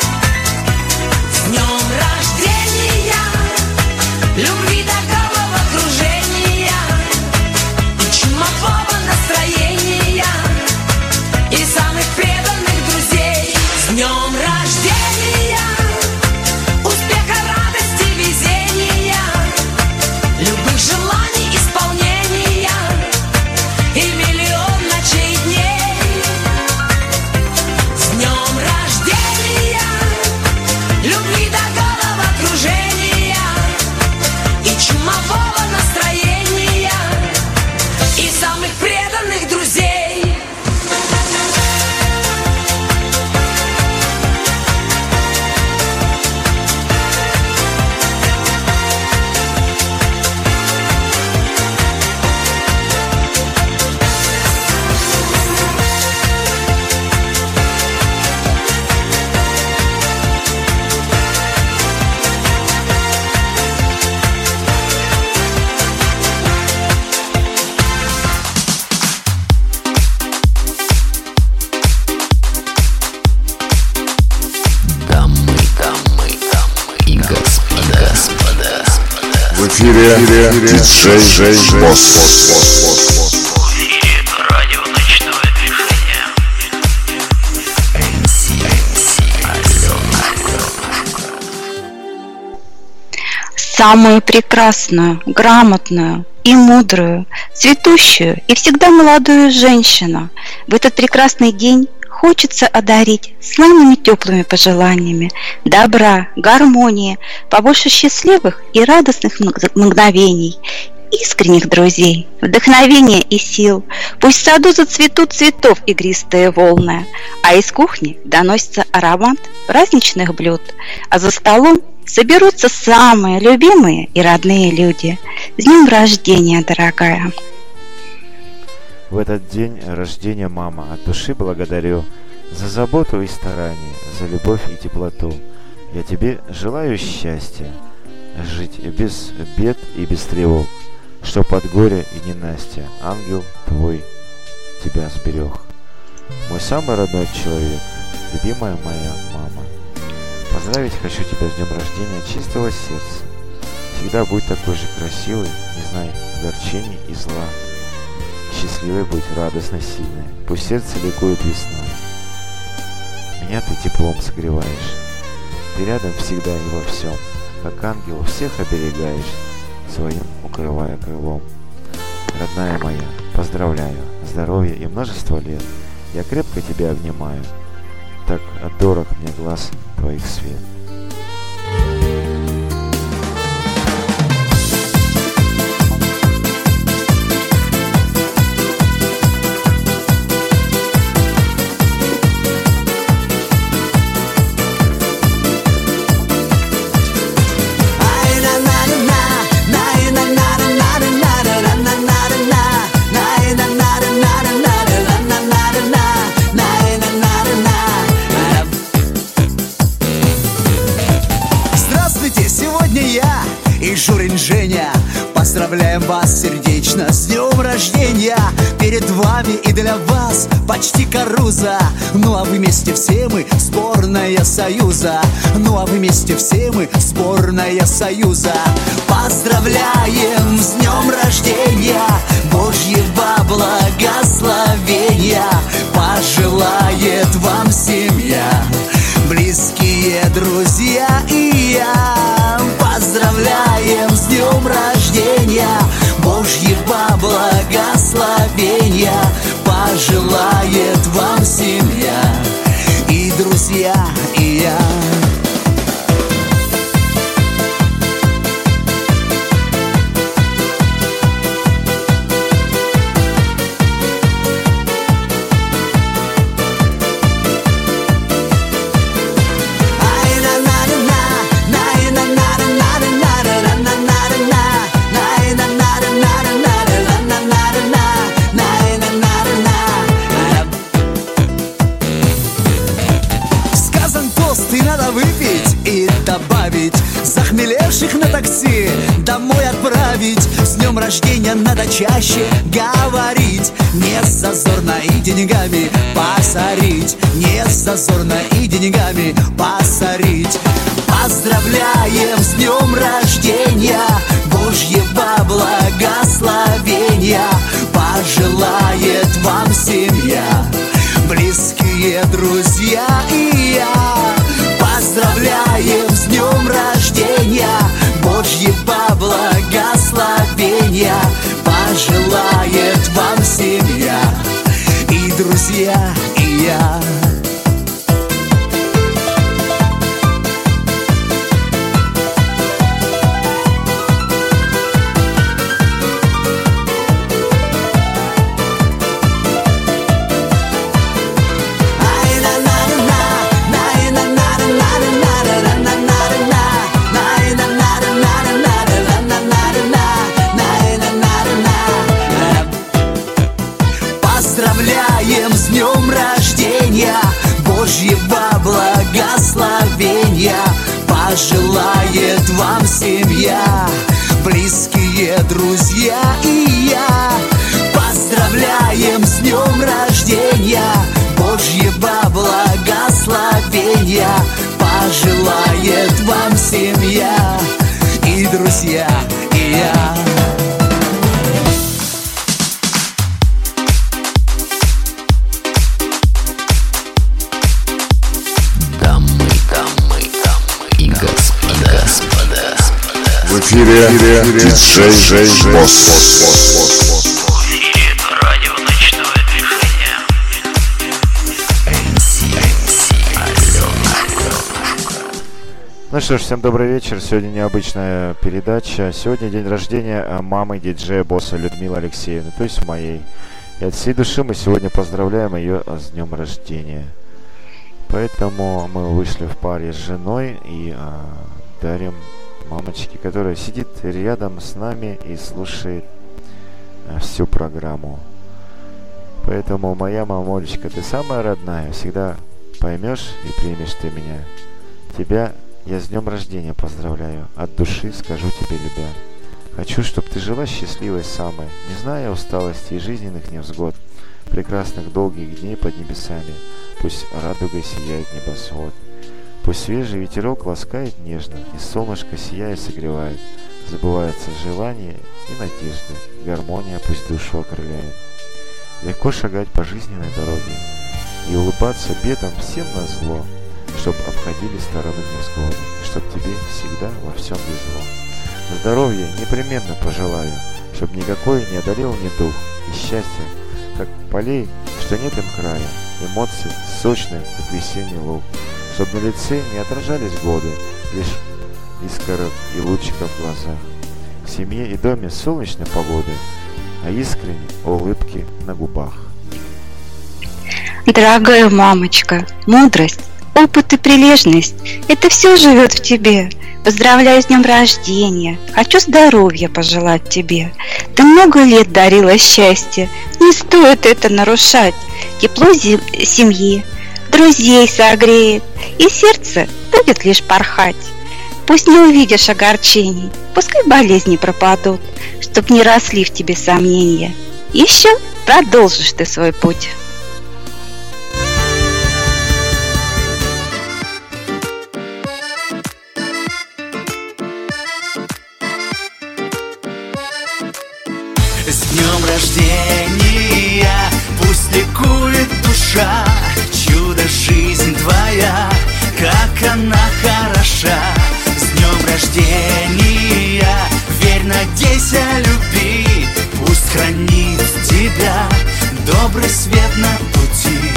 С днем рождения, любви до головокружения и чумового настроения и самых преданных друзей. С днем рождения, успеха, радости, везения, любых желаний исполнения и миллион ночей и дней. С днем рождения, любви до головокружения и чумового настроения и самых преданных друзей. В эфире диджей Босс. Радио ночного движения. Самую прекрасную, грамотную и мудрую, цветущую и всегда молодую женщину в этот прекрасный день хочется одарить самыми теплыми пожеланиями добра, гармонии, побольше счастливых и радостных мгновений, искренних друзей, вдохновения и сил. Пусть в саду зацветут цветов игристые волны, а из кухни доносится аромат праздничных блюд, а за столом соберутся самые любимые и родные люди. С днем рождения, дорогая! В этот день рождения, мама, от души благодарю за заботу и старание, за любовь и теплоту. Я тебе желаю счастья, жить без бед и без тревог, чтоб от горя и ненастья ангел твой тебя сберег. Мой самый родной человек, любимая моя мама, поздравить хочу тебя с днем рождения от чистого сердца. Всегда будь такой же красивой, не знай огорчений и зла. Счастливой будь, радостной, сильной, пусть сердце ликует весна. Меня ты теплом согреваешь, ты рядом всегда и во всем, как ангел всех оберегаешь, своим укрывая крылом. Родная моя, поздравляю, здоровья и множество лет, я крепко тебя обнимаю, так дорог мне глаз твоих свет. Шурин Женя, поздравляем вас сердечно с днем рождения. Перед вами и для вас почти Каруза. Ну а вы вместе все мы сборная Союза. Ну а вы вместе все мы сборная Союза. Поздравляем с днем рождения, Божьего благословения пожелает вам семья, близкие друзья и я. Поздравляем с днем рождения, Божьего благословения пожелает вам семья и друзья и я. домой отправить. С днем рождения надо чаще говорить. Не зазорно и деньгами посорить. Не зазорно и деньгами посорить. Поздравляем с днем рождения, Божьего благословения пожелает вам семья, близкие друзья и я. Поздравляем с днем рождения, Божьего благословения пожелает вам семья и друзья и я. Поздравляем с днем рождения, Божьего благословения пожелает вам семья, близкие друзья и я. Поздравляем с днем рождения, Божьего благословения пожелает вам семья и друзья и я. В эфире диджей Босс. Радио ночного движения. Ну что ж, всем добрый вечер. Сегодня необычная передача. Сегодня день рождения мамы диджея Босса Людмилы Алексеевны, то есть моей. И от всей души мы сегодня поздравляем ее с днем рождения. Поэтому мы вышли в паре с женой и дарим мамочке, которая сидит рядом с нами и слушает всю программу. Поэтому, моя мамулечка, ты самая родная, всегда поймешь и примешь ты меня. Тебя я с днем рождения поздравляю, от души скажу тебе, любя. Хочу, чтобы ты жила счастливой самой, не зная усталости и жизненных невзгод, прекрасных долгих дней под небесами. Пусть радугой сияет небосвод. Пусть свежий ветерок ласкает нежно, и солнышко сияя согревает. Забываются желания и надежды, гармония пусть душу окрыляет. Легко шагать по жизненной дороге и улыбаться бедам всем назло, чтоб обходили стороны невзгоды, чтоб тебе всегда во всем везло. Здоровья непременно пожелаю, чтоб никакой не одолел недух, и счастья, как полей, что нет им края, эмоций сочных, как весенний луг. Чтоб на лице не отражались годы, лишь искорок и лучиков в глазах. В семье и доме солнечной погоды, а искренне улыбки на губах. Дорогая мамочка, мудрость, опыт и прилежность – это все живет в тебе. Поздравляю с днем рождения, хочу здоровья пожелать тебе. Ты много лет дарила счастье, не стоит это нарушать. Тепло семьи, друзей согреет, и сердце будет лишь порхать. Пусть не увидишь огорчений, пускай болезни пропадут, чтоб не росли в тебе сомнения. Еще продолжишь ты свой путь. С днем рождения пусть ликует душа, чудо жизнь твоя, как она хороша. С днем рождения, верь, надейся, люби, пусть хранит тебя добрый свет на пути.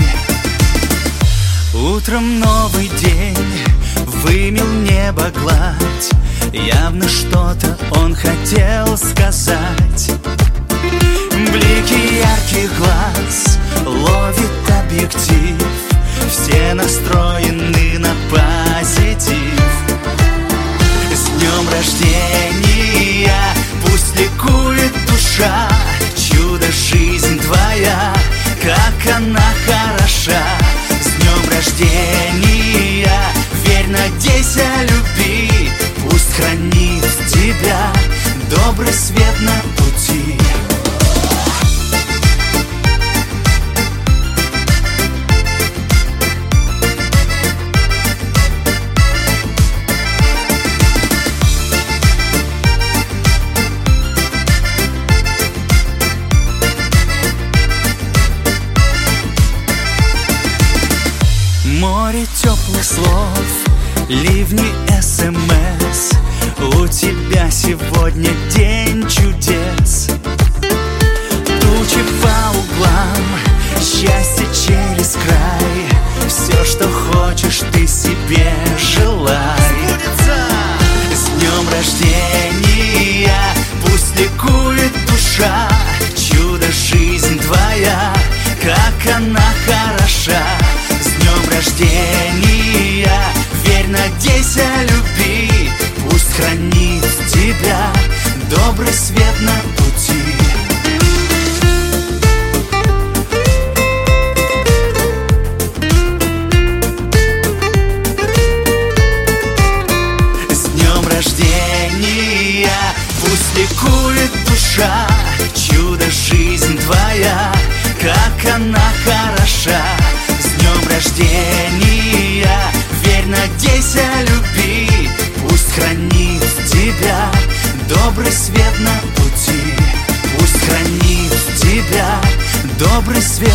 Утром новый день вымел небо гладь, явно что-то он хотел сказать. Блики ярких глаз ловит объектив, все настроены на позитив. С днем рождения пусть ликует душа, чудо жизнь твоя, как она хороша. С днем рождения, верь, надейся, люби, пусть хранит тебя добрый свет на пути. Море теплых слов, ливни СМС. У тебя сегодня день чудес. Тучи по углам, счастье через край. Все, что хочешь, ты себе желай. С днем рождения, пусть ликует душа. Чудо жизнь твоя, как она хороша. С днем рождения, верь, надейся, люби. Пусть хранит тебя добрый свет на пути. С днем рождения, пусть ликует душа. Чудо жизнь твоя, как она хороша. С днем рождения, верь, надейся, люби. Пусть хранит тебя добрый свет на пути. Пусть хранит тебя добрый свет.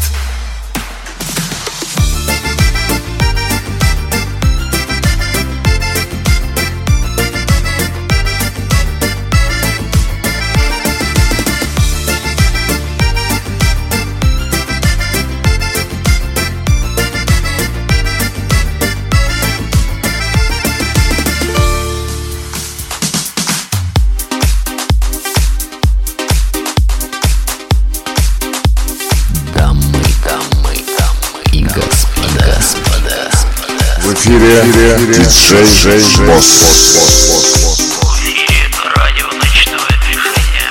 В эфире диджей Босс. Радио ночного движения.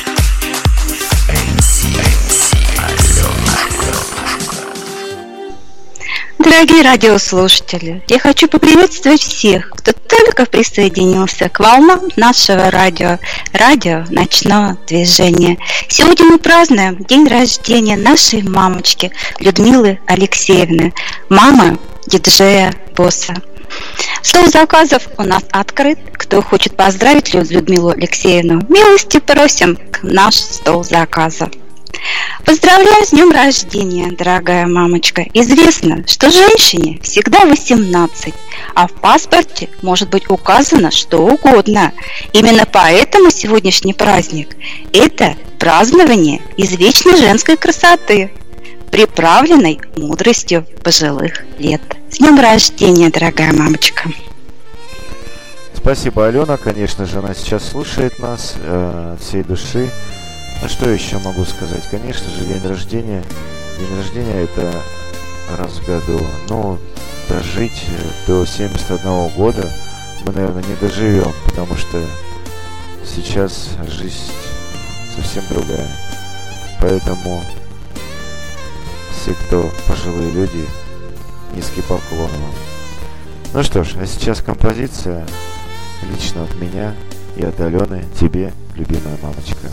Дорогие радиослушатели, я хочу поприветствовать всех, кто только присоединился к волнам нашего радио ночного движения. Сегодня мы празднуем день рождения нашей мамочки Людмилы Алексеевны, мамы диджея Босса. Стол заказов у нас открыт. Кто хочет поздравить Людмилу Алексеевну, милости просим к наш стол заказов. Поздравляю с днем рождения, дорогая мамочка. Известно, что женщине всегда 18, а в паспорте может быть указано что угодно. Именно поэтому сегодняшний праздник – это празднование извечной женской красоты, приправленной мудростью пожилых лет. С днем рождения, дорогая мамочка. Спасибо, Алена. Конечно же, она сейчас слушает нас от всей души. А что еще могу сказать? Конечно же, день рождения. День рождения это раз в году. Но дожить до 71 года мы, наверное, не доживем, потому что сейчас жизнь совсем другая. Поэтому все, кто пожилые люди, низкий поклон вам. Ну что ж, а сейчас композиция лично от меня и от Алены тебе, любимая мамочка.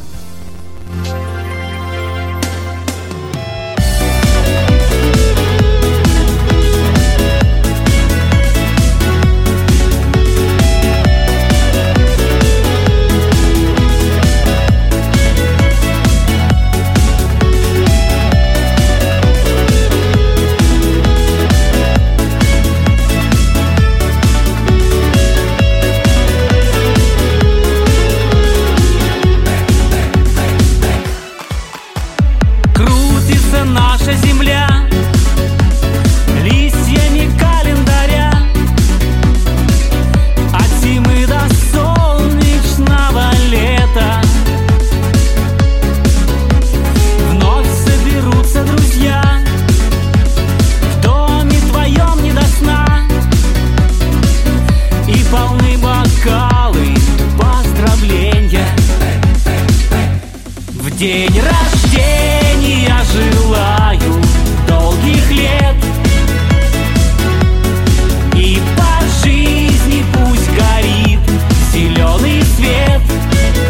День рождения желаю долгих лет, и по жизни пусть горит зеленый свет.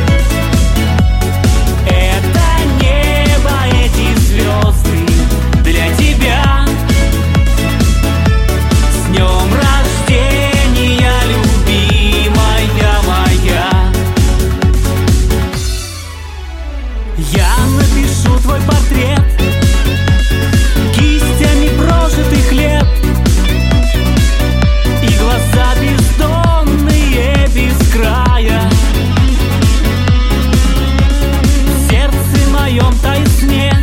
Я напишу твой портрет кистями прожитых лет, и глаза бездонные без края. В сердце моем тает снег,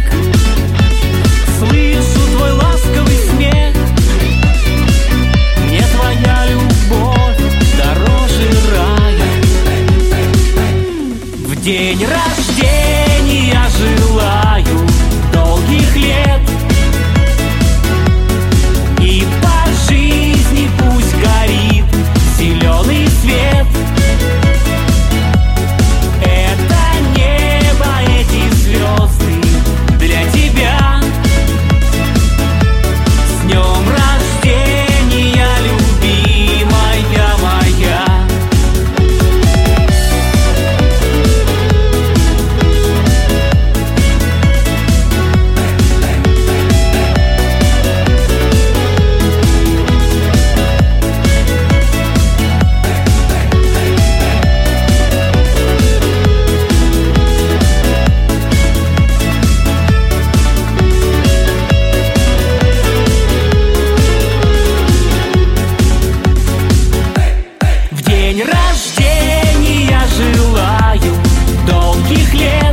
слышу твой ласковый смех. Мне твоя любовь дороже рая. В день рождения желаю долгих лет, и по жизни пусть горит зеленый свет. Это небо, эти звезды для тебя. С днем рождения, любимая моя. В день рождения желаю долгих лет,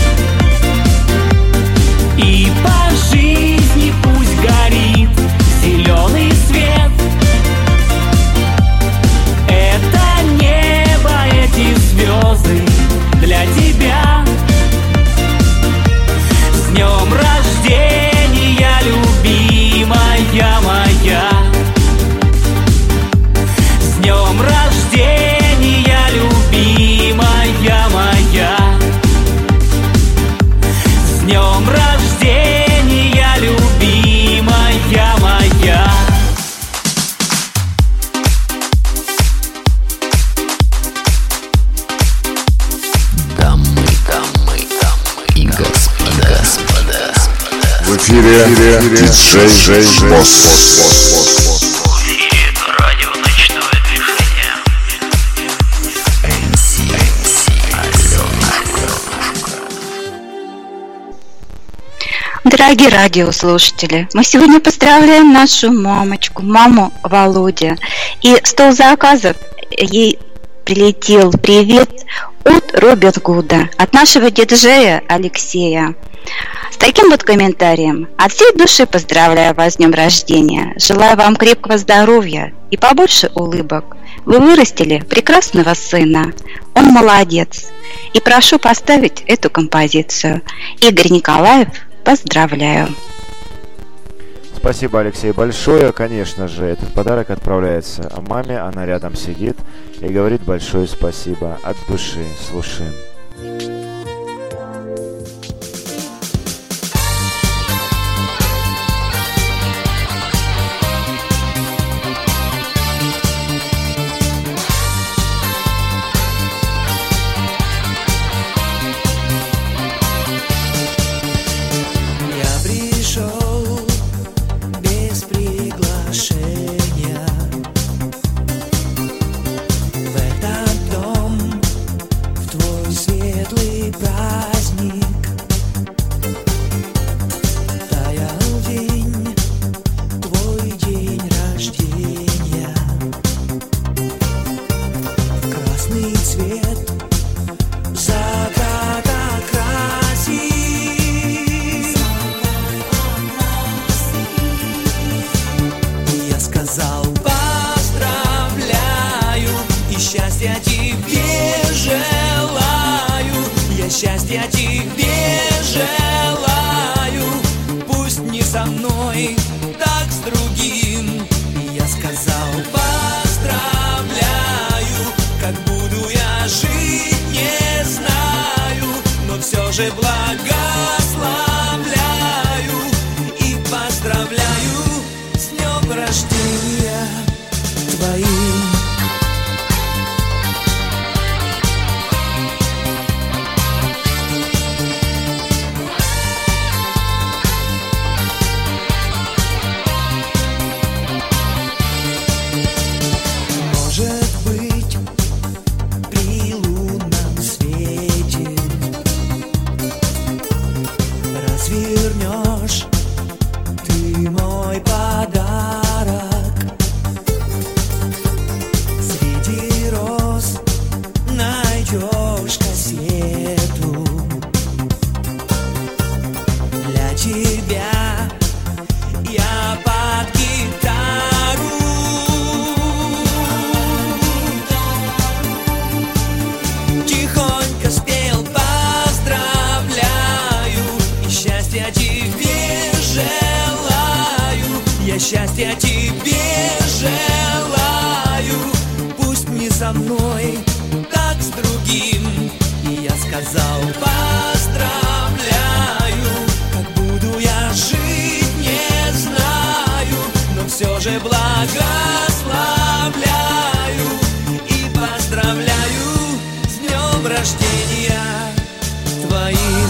и по жизни пусть горит зеленый свет. Это небо, эти звезды для тебя. С днем рождения, любимая моя. С днем рождения, любимая моя. С днем рождения, любимая моя. Дамы и господа. В эфире диджей Босс. Радио ночного движения. Дорогие радиослушатели, мы сегодня поздравляем нашу мамочку, маму Володя. И 100 заказов ей прилетел привет от Робин Гуда, от нашего диджея Алексея. С таким вот комментарием: от всей души поздравляю вас с днем рождения. Желаю вам крепкого здоровья и побольше улыбок. Вы вырастили прекрасного сына. Он молодец. И прошу поставить эту композицию. Игорь Николаев, поздравляю. Спасибо, Алексей, большое. Конечно же, этот подарок отправляется маме. Она рядом сидит и говорит большое спасибо от души. Слушаем. Без приглашения в этот дом, в твой светлый праздник. Таял день, твой день рождения. Красный цвет заката красит. Я сказал поздравляю и счастья тебе желаю. Я счастья тебе желаю. Пусть не со мной, так с другим. Я сказал поздравляю. Как буду я жить, не знаю, но все же благословляю и поздравляю с днем рождения твоим. счастья тебе желаю. Пусть не со мной, так с другим. И я сказал поздравляю. Как буду я жить, не знаю, но все же благословляю и поздравляю с днем рождения твоим.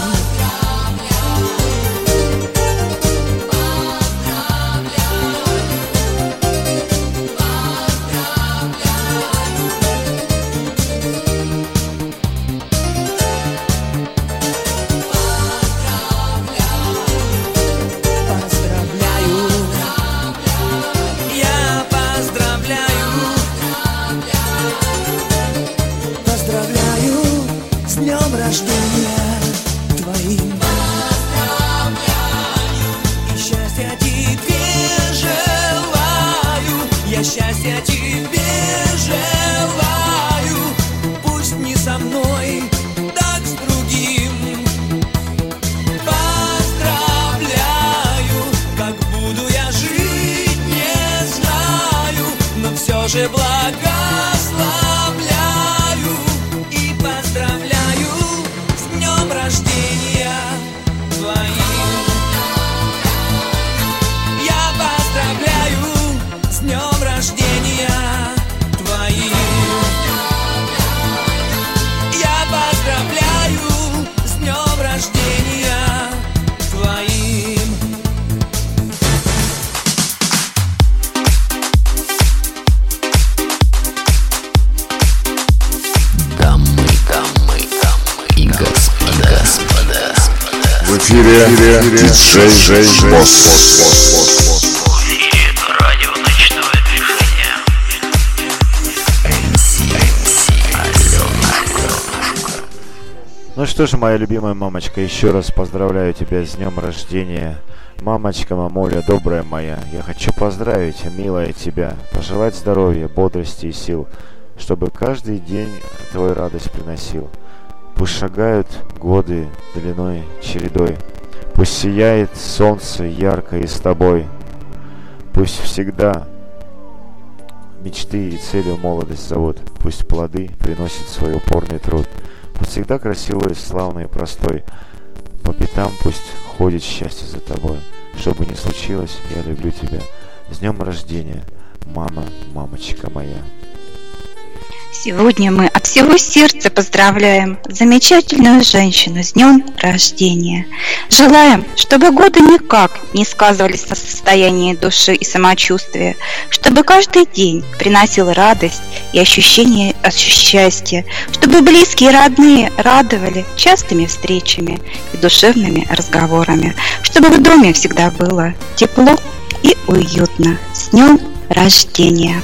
Рождения твоим. Поздравляю. И счастья тебе желаю. Я счастья тебе желаю. Пусть не со мной, так с другим. Поздравляю. Как буду я жить, не знаю, но все же благословляю и поздравляю рождения твоим. Я поздравляю с днем рождения твоим. Я поздравляю с днем рождения твоим. Дамы и господа. В эфире диджей Босс. Радио ночного движения. Ну что ж, моя любимая мамочка, еще раз поздравляю тебя с днем рождения. Мамочка, мамуля, добрая моя, я хочу поздравить, милая, тебя, пожелать здоровья, бодрости и сил, чтобы каждый день твою радость приносил. Пусть шагают годы длиной чередой, пусть сияет солнце ярко и с тобой, пусть всегда мечты и цели в молодость зовут, пусть плоды приносят свой упорный труд, пусть всегда красивый, славный и простой, по пятам пусть ходит счастье за тобой. Что бы ни случилось, я люблю тебя. С днем рождения, мама, мамочка моя. Сегодня мы от всего сердца поздравляем замечательную женщину с днем рождения. Желаем, чтобы годы никак не сказывались на состоянии души и самочувствия, чтобы каждый день приносил радость и ощущение счастья, чтобы близкие и родные радовали частыми встречами и душевными разговорами, чтобы в доме всегда было тепло и уютно. С днем рождения!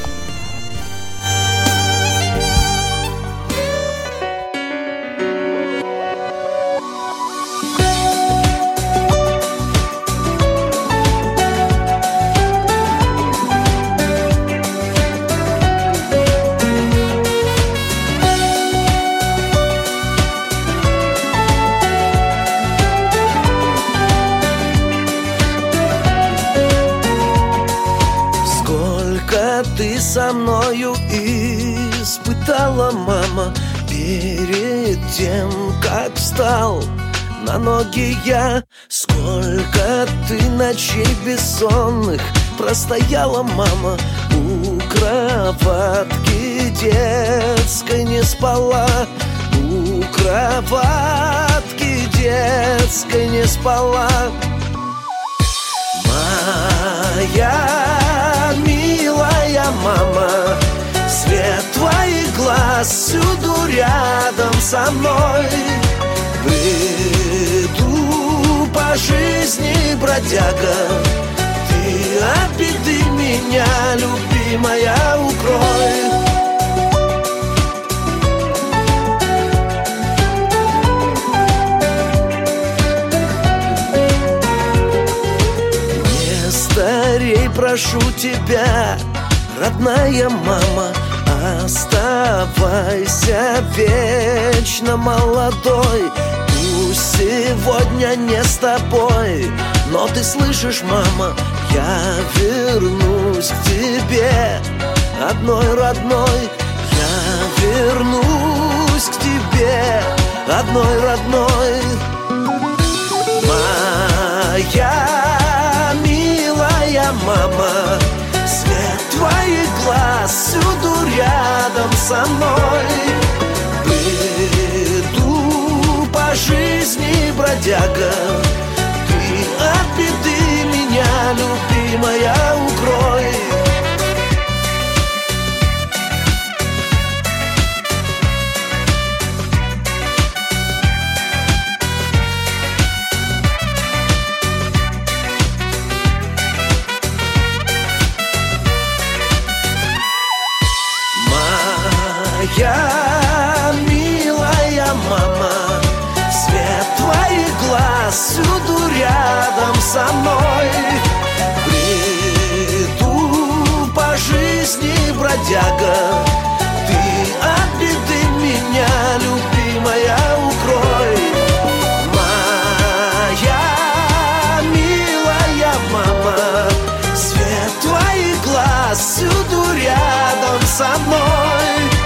Ты со мною испытала, мама, перед тем, как встал на ноги я. Сколько ты ночей бессонных простояла, мама, у кроватки детской не спала, у кроватки детской не спала. Моя милая мама, свет твоих глаз всюду рядом со мной. Бреду по жизни, бродяга, ты от беды меня, любимая, укрой. Прошу тебя, родная мама, оставайся вечно молодой. Пусть сегодня не с тобой, но ты слышишь, мама, Я вернусь к тебе, одной родной. Я вернусь к тебе, одной родной. Моя милая мама, свет твоих глаз всюду рядом со мной. Бреду по жизни бродяга, ты от беды меня, любимая, укрой. Моя милая мама, свет твоих глаз всюду рядом со мной. Бреду по жизни бродяга, ты от беды меня, любимая, укрой. Моя милая мама, свет твоих глаз всюду рядом со мной.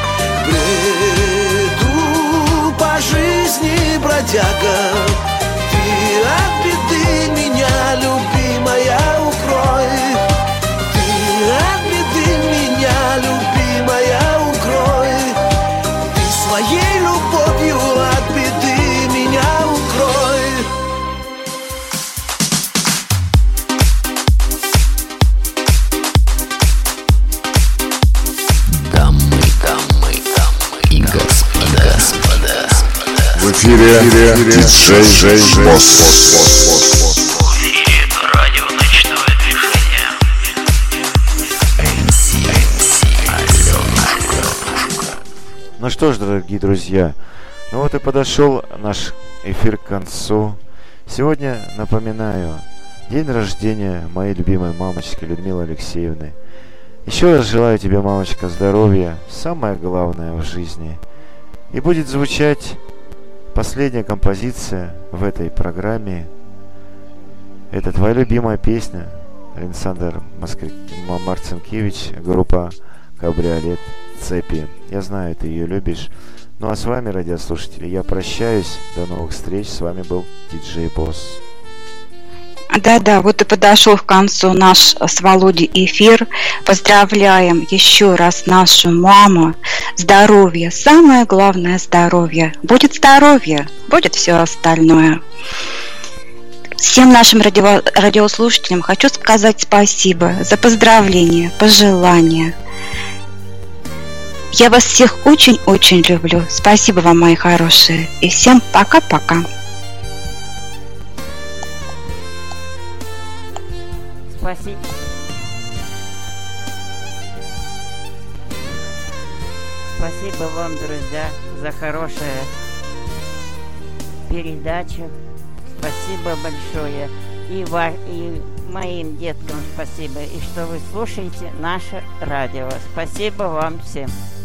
Бреду по жизни бродяга, ты от беды меня, любимая, укрой. Ты от беды меня, любимая, укрой. Ты своей любовью от беды меня укрой. В эфире диджей Босс. Радио ночного движения. Ну что ж, дорогие друзья, ну вот и подошел наш эфир к концу. Сегодня, напоминаю, день рождения моей любимой мамочки Людмилы Алексеевны. Еще раз желаю тебе, мамочка, здоровья, самое главное в жизни. И будет звучать последняя композиция в этой программе. Это твоя любимая песня, Александр Марцинкевич, группа «Кабриолет», «Цепи». Я знаю, ты ее любишь. Ну а с вами, радиослушатели, я прощаюсь. До новых встреч. С вами был диджей Босс. Да, вот и подошел к концу наш с Володей эфир. Поздравляем еще раз нашу маму. Здоровье, самое главное здоровье. Будет здоровье, будет все остальное. Всем нашим радиослушателям хочу сказать спасибо за поздравления, пожелания. Я вас всех очень-очень люблю. Спасибо вам, мои хорошие. И всем пока-пока. Спасибо. Спасибо вам, друзья, за хорошую передачу. Спасибо большое. И моим деткам спасибо. И что вы слушаете наше радио. Спасибо вам всем.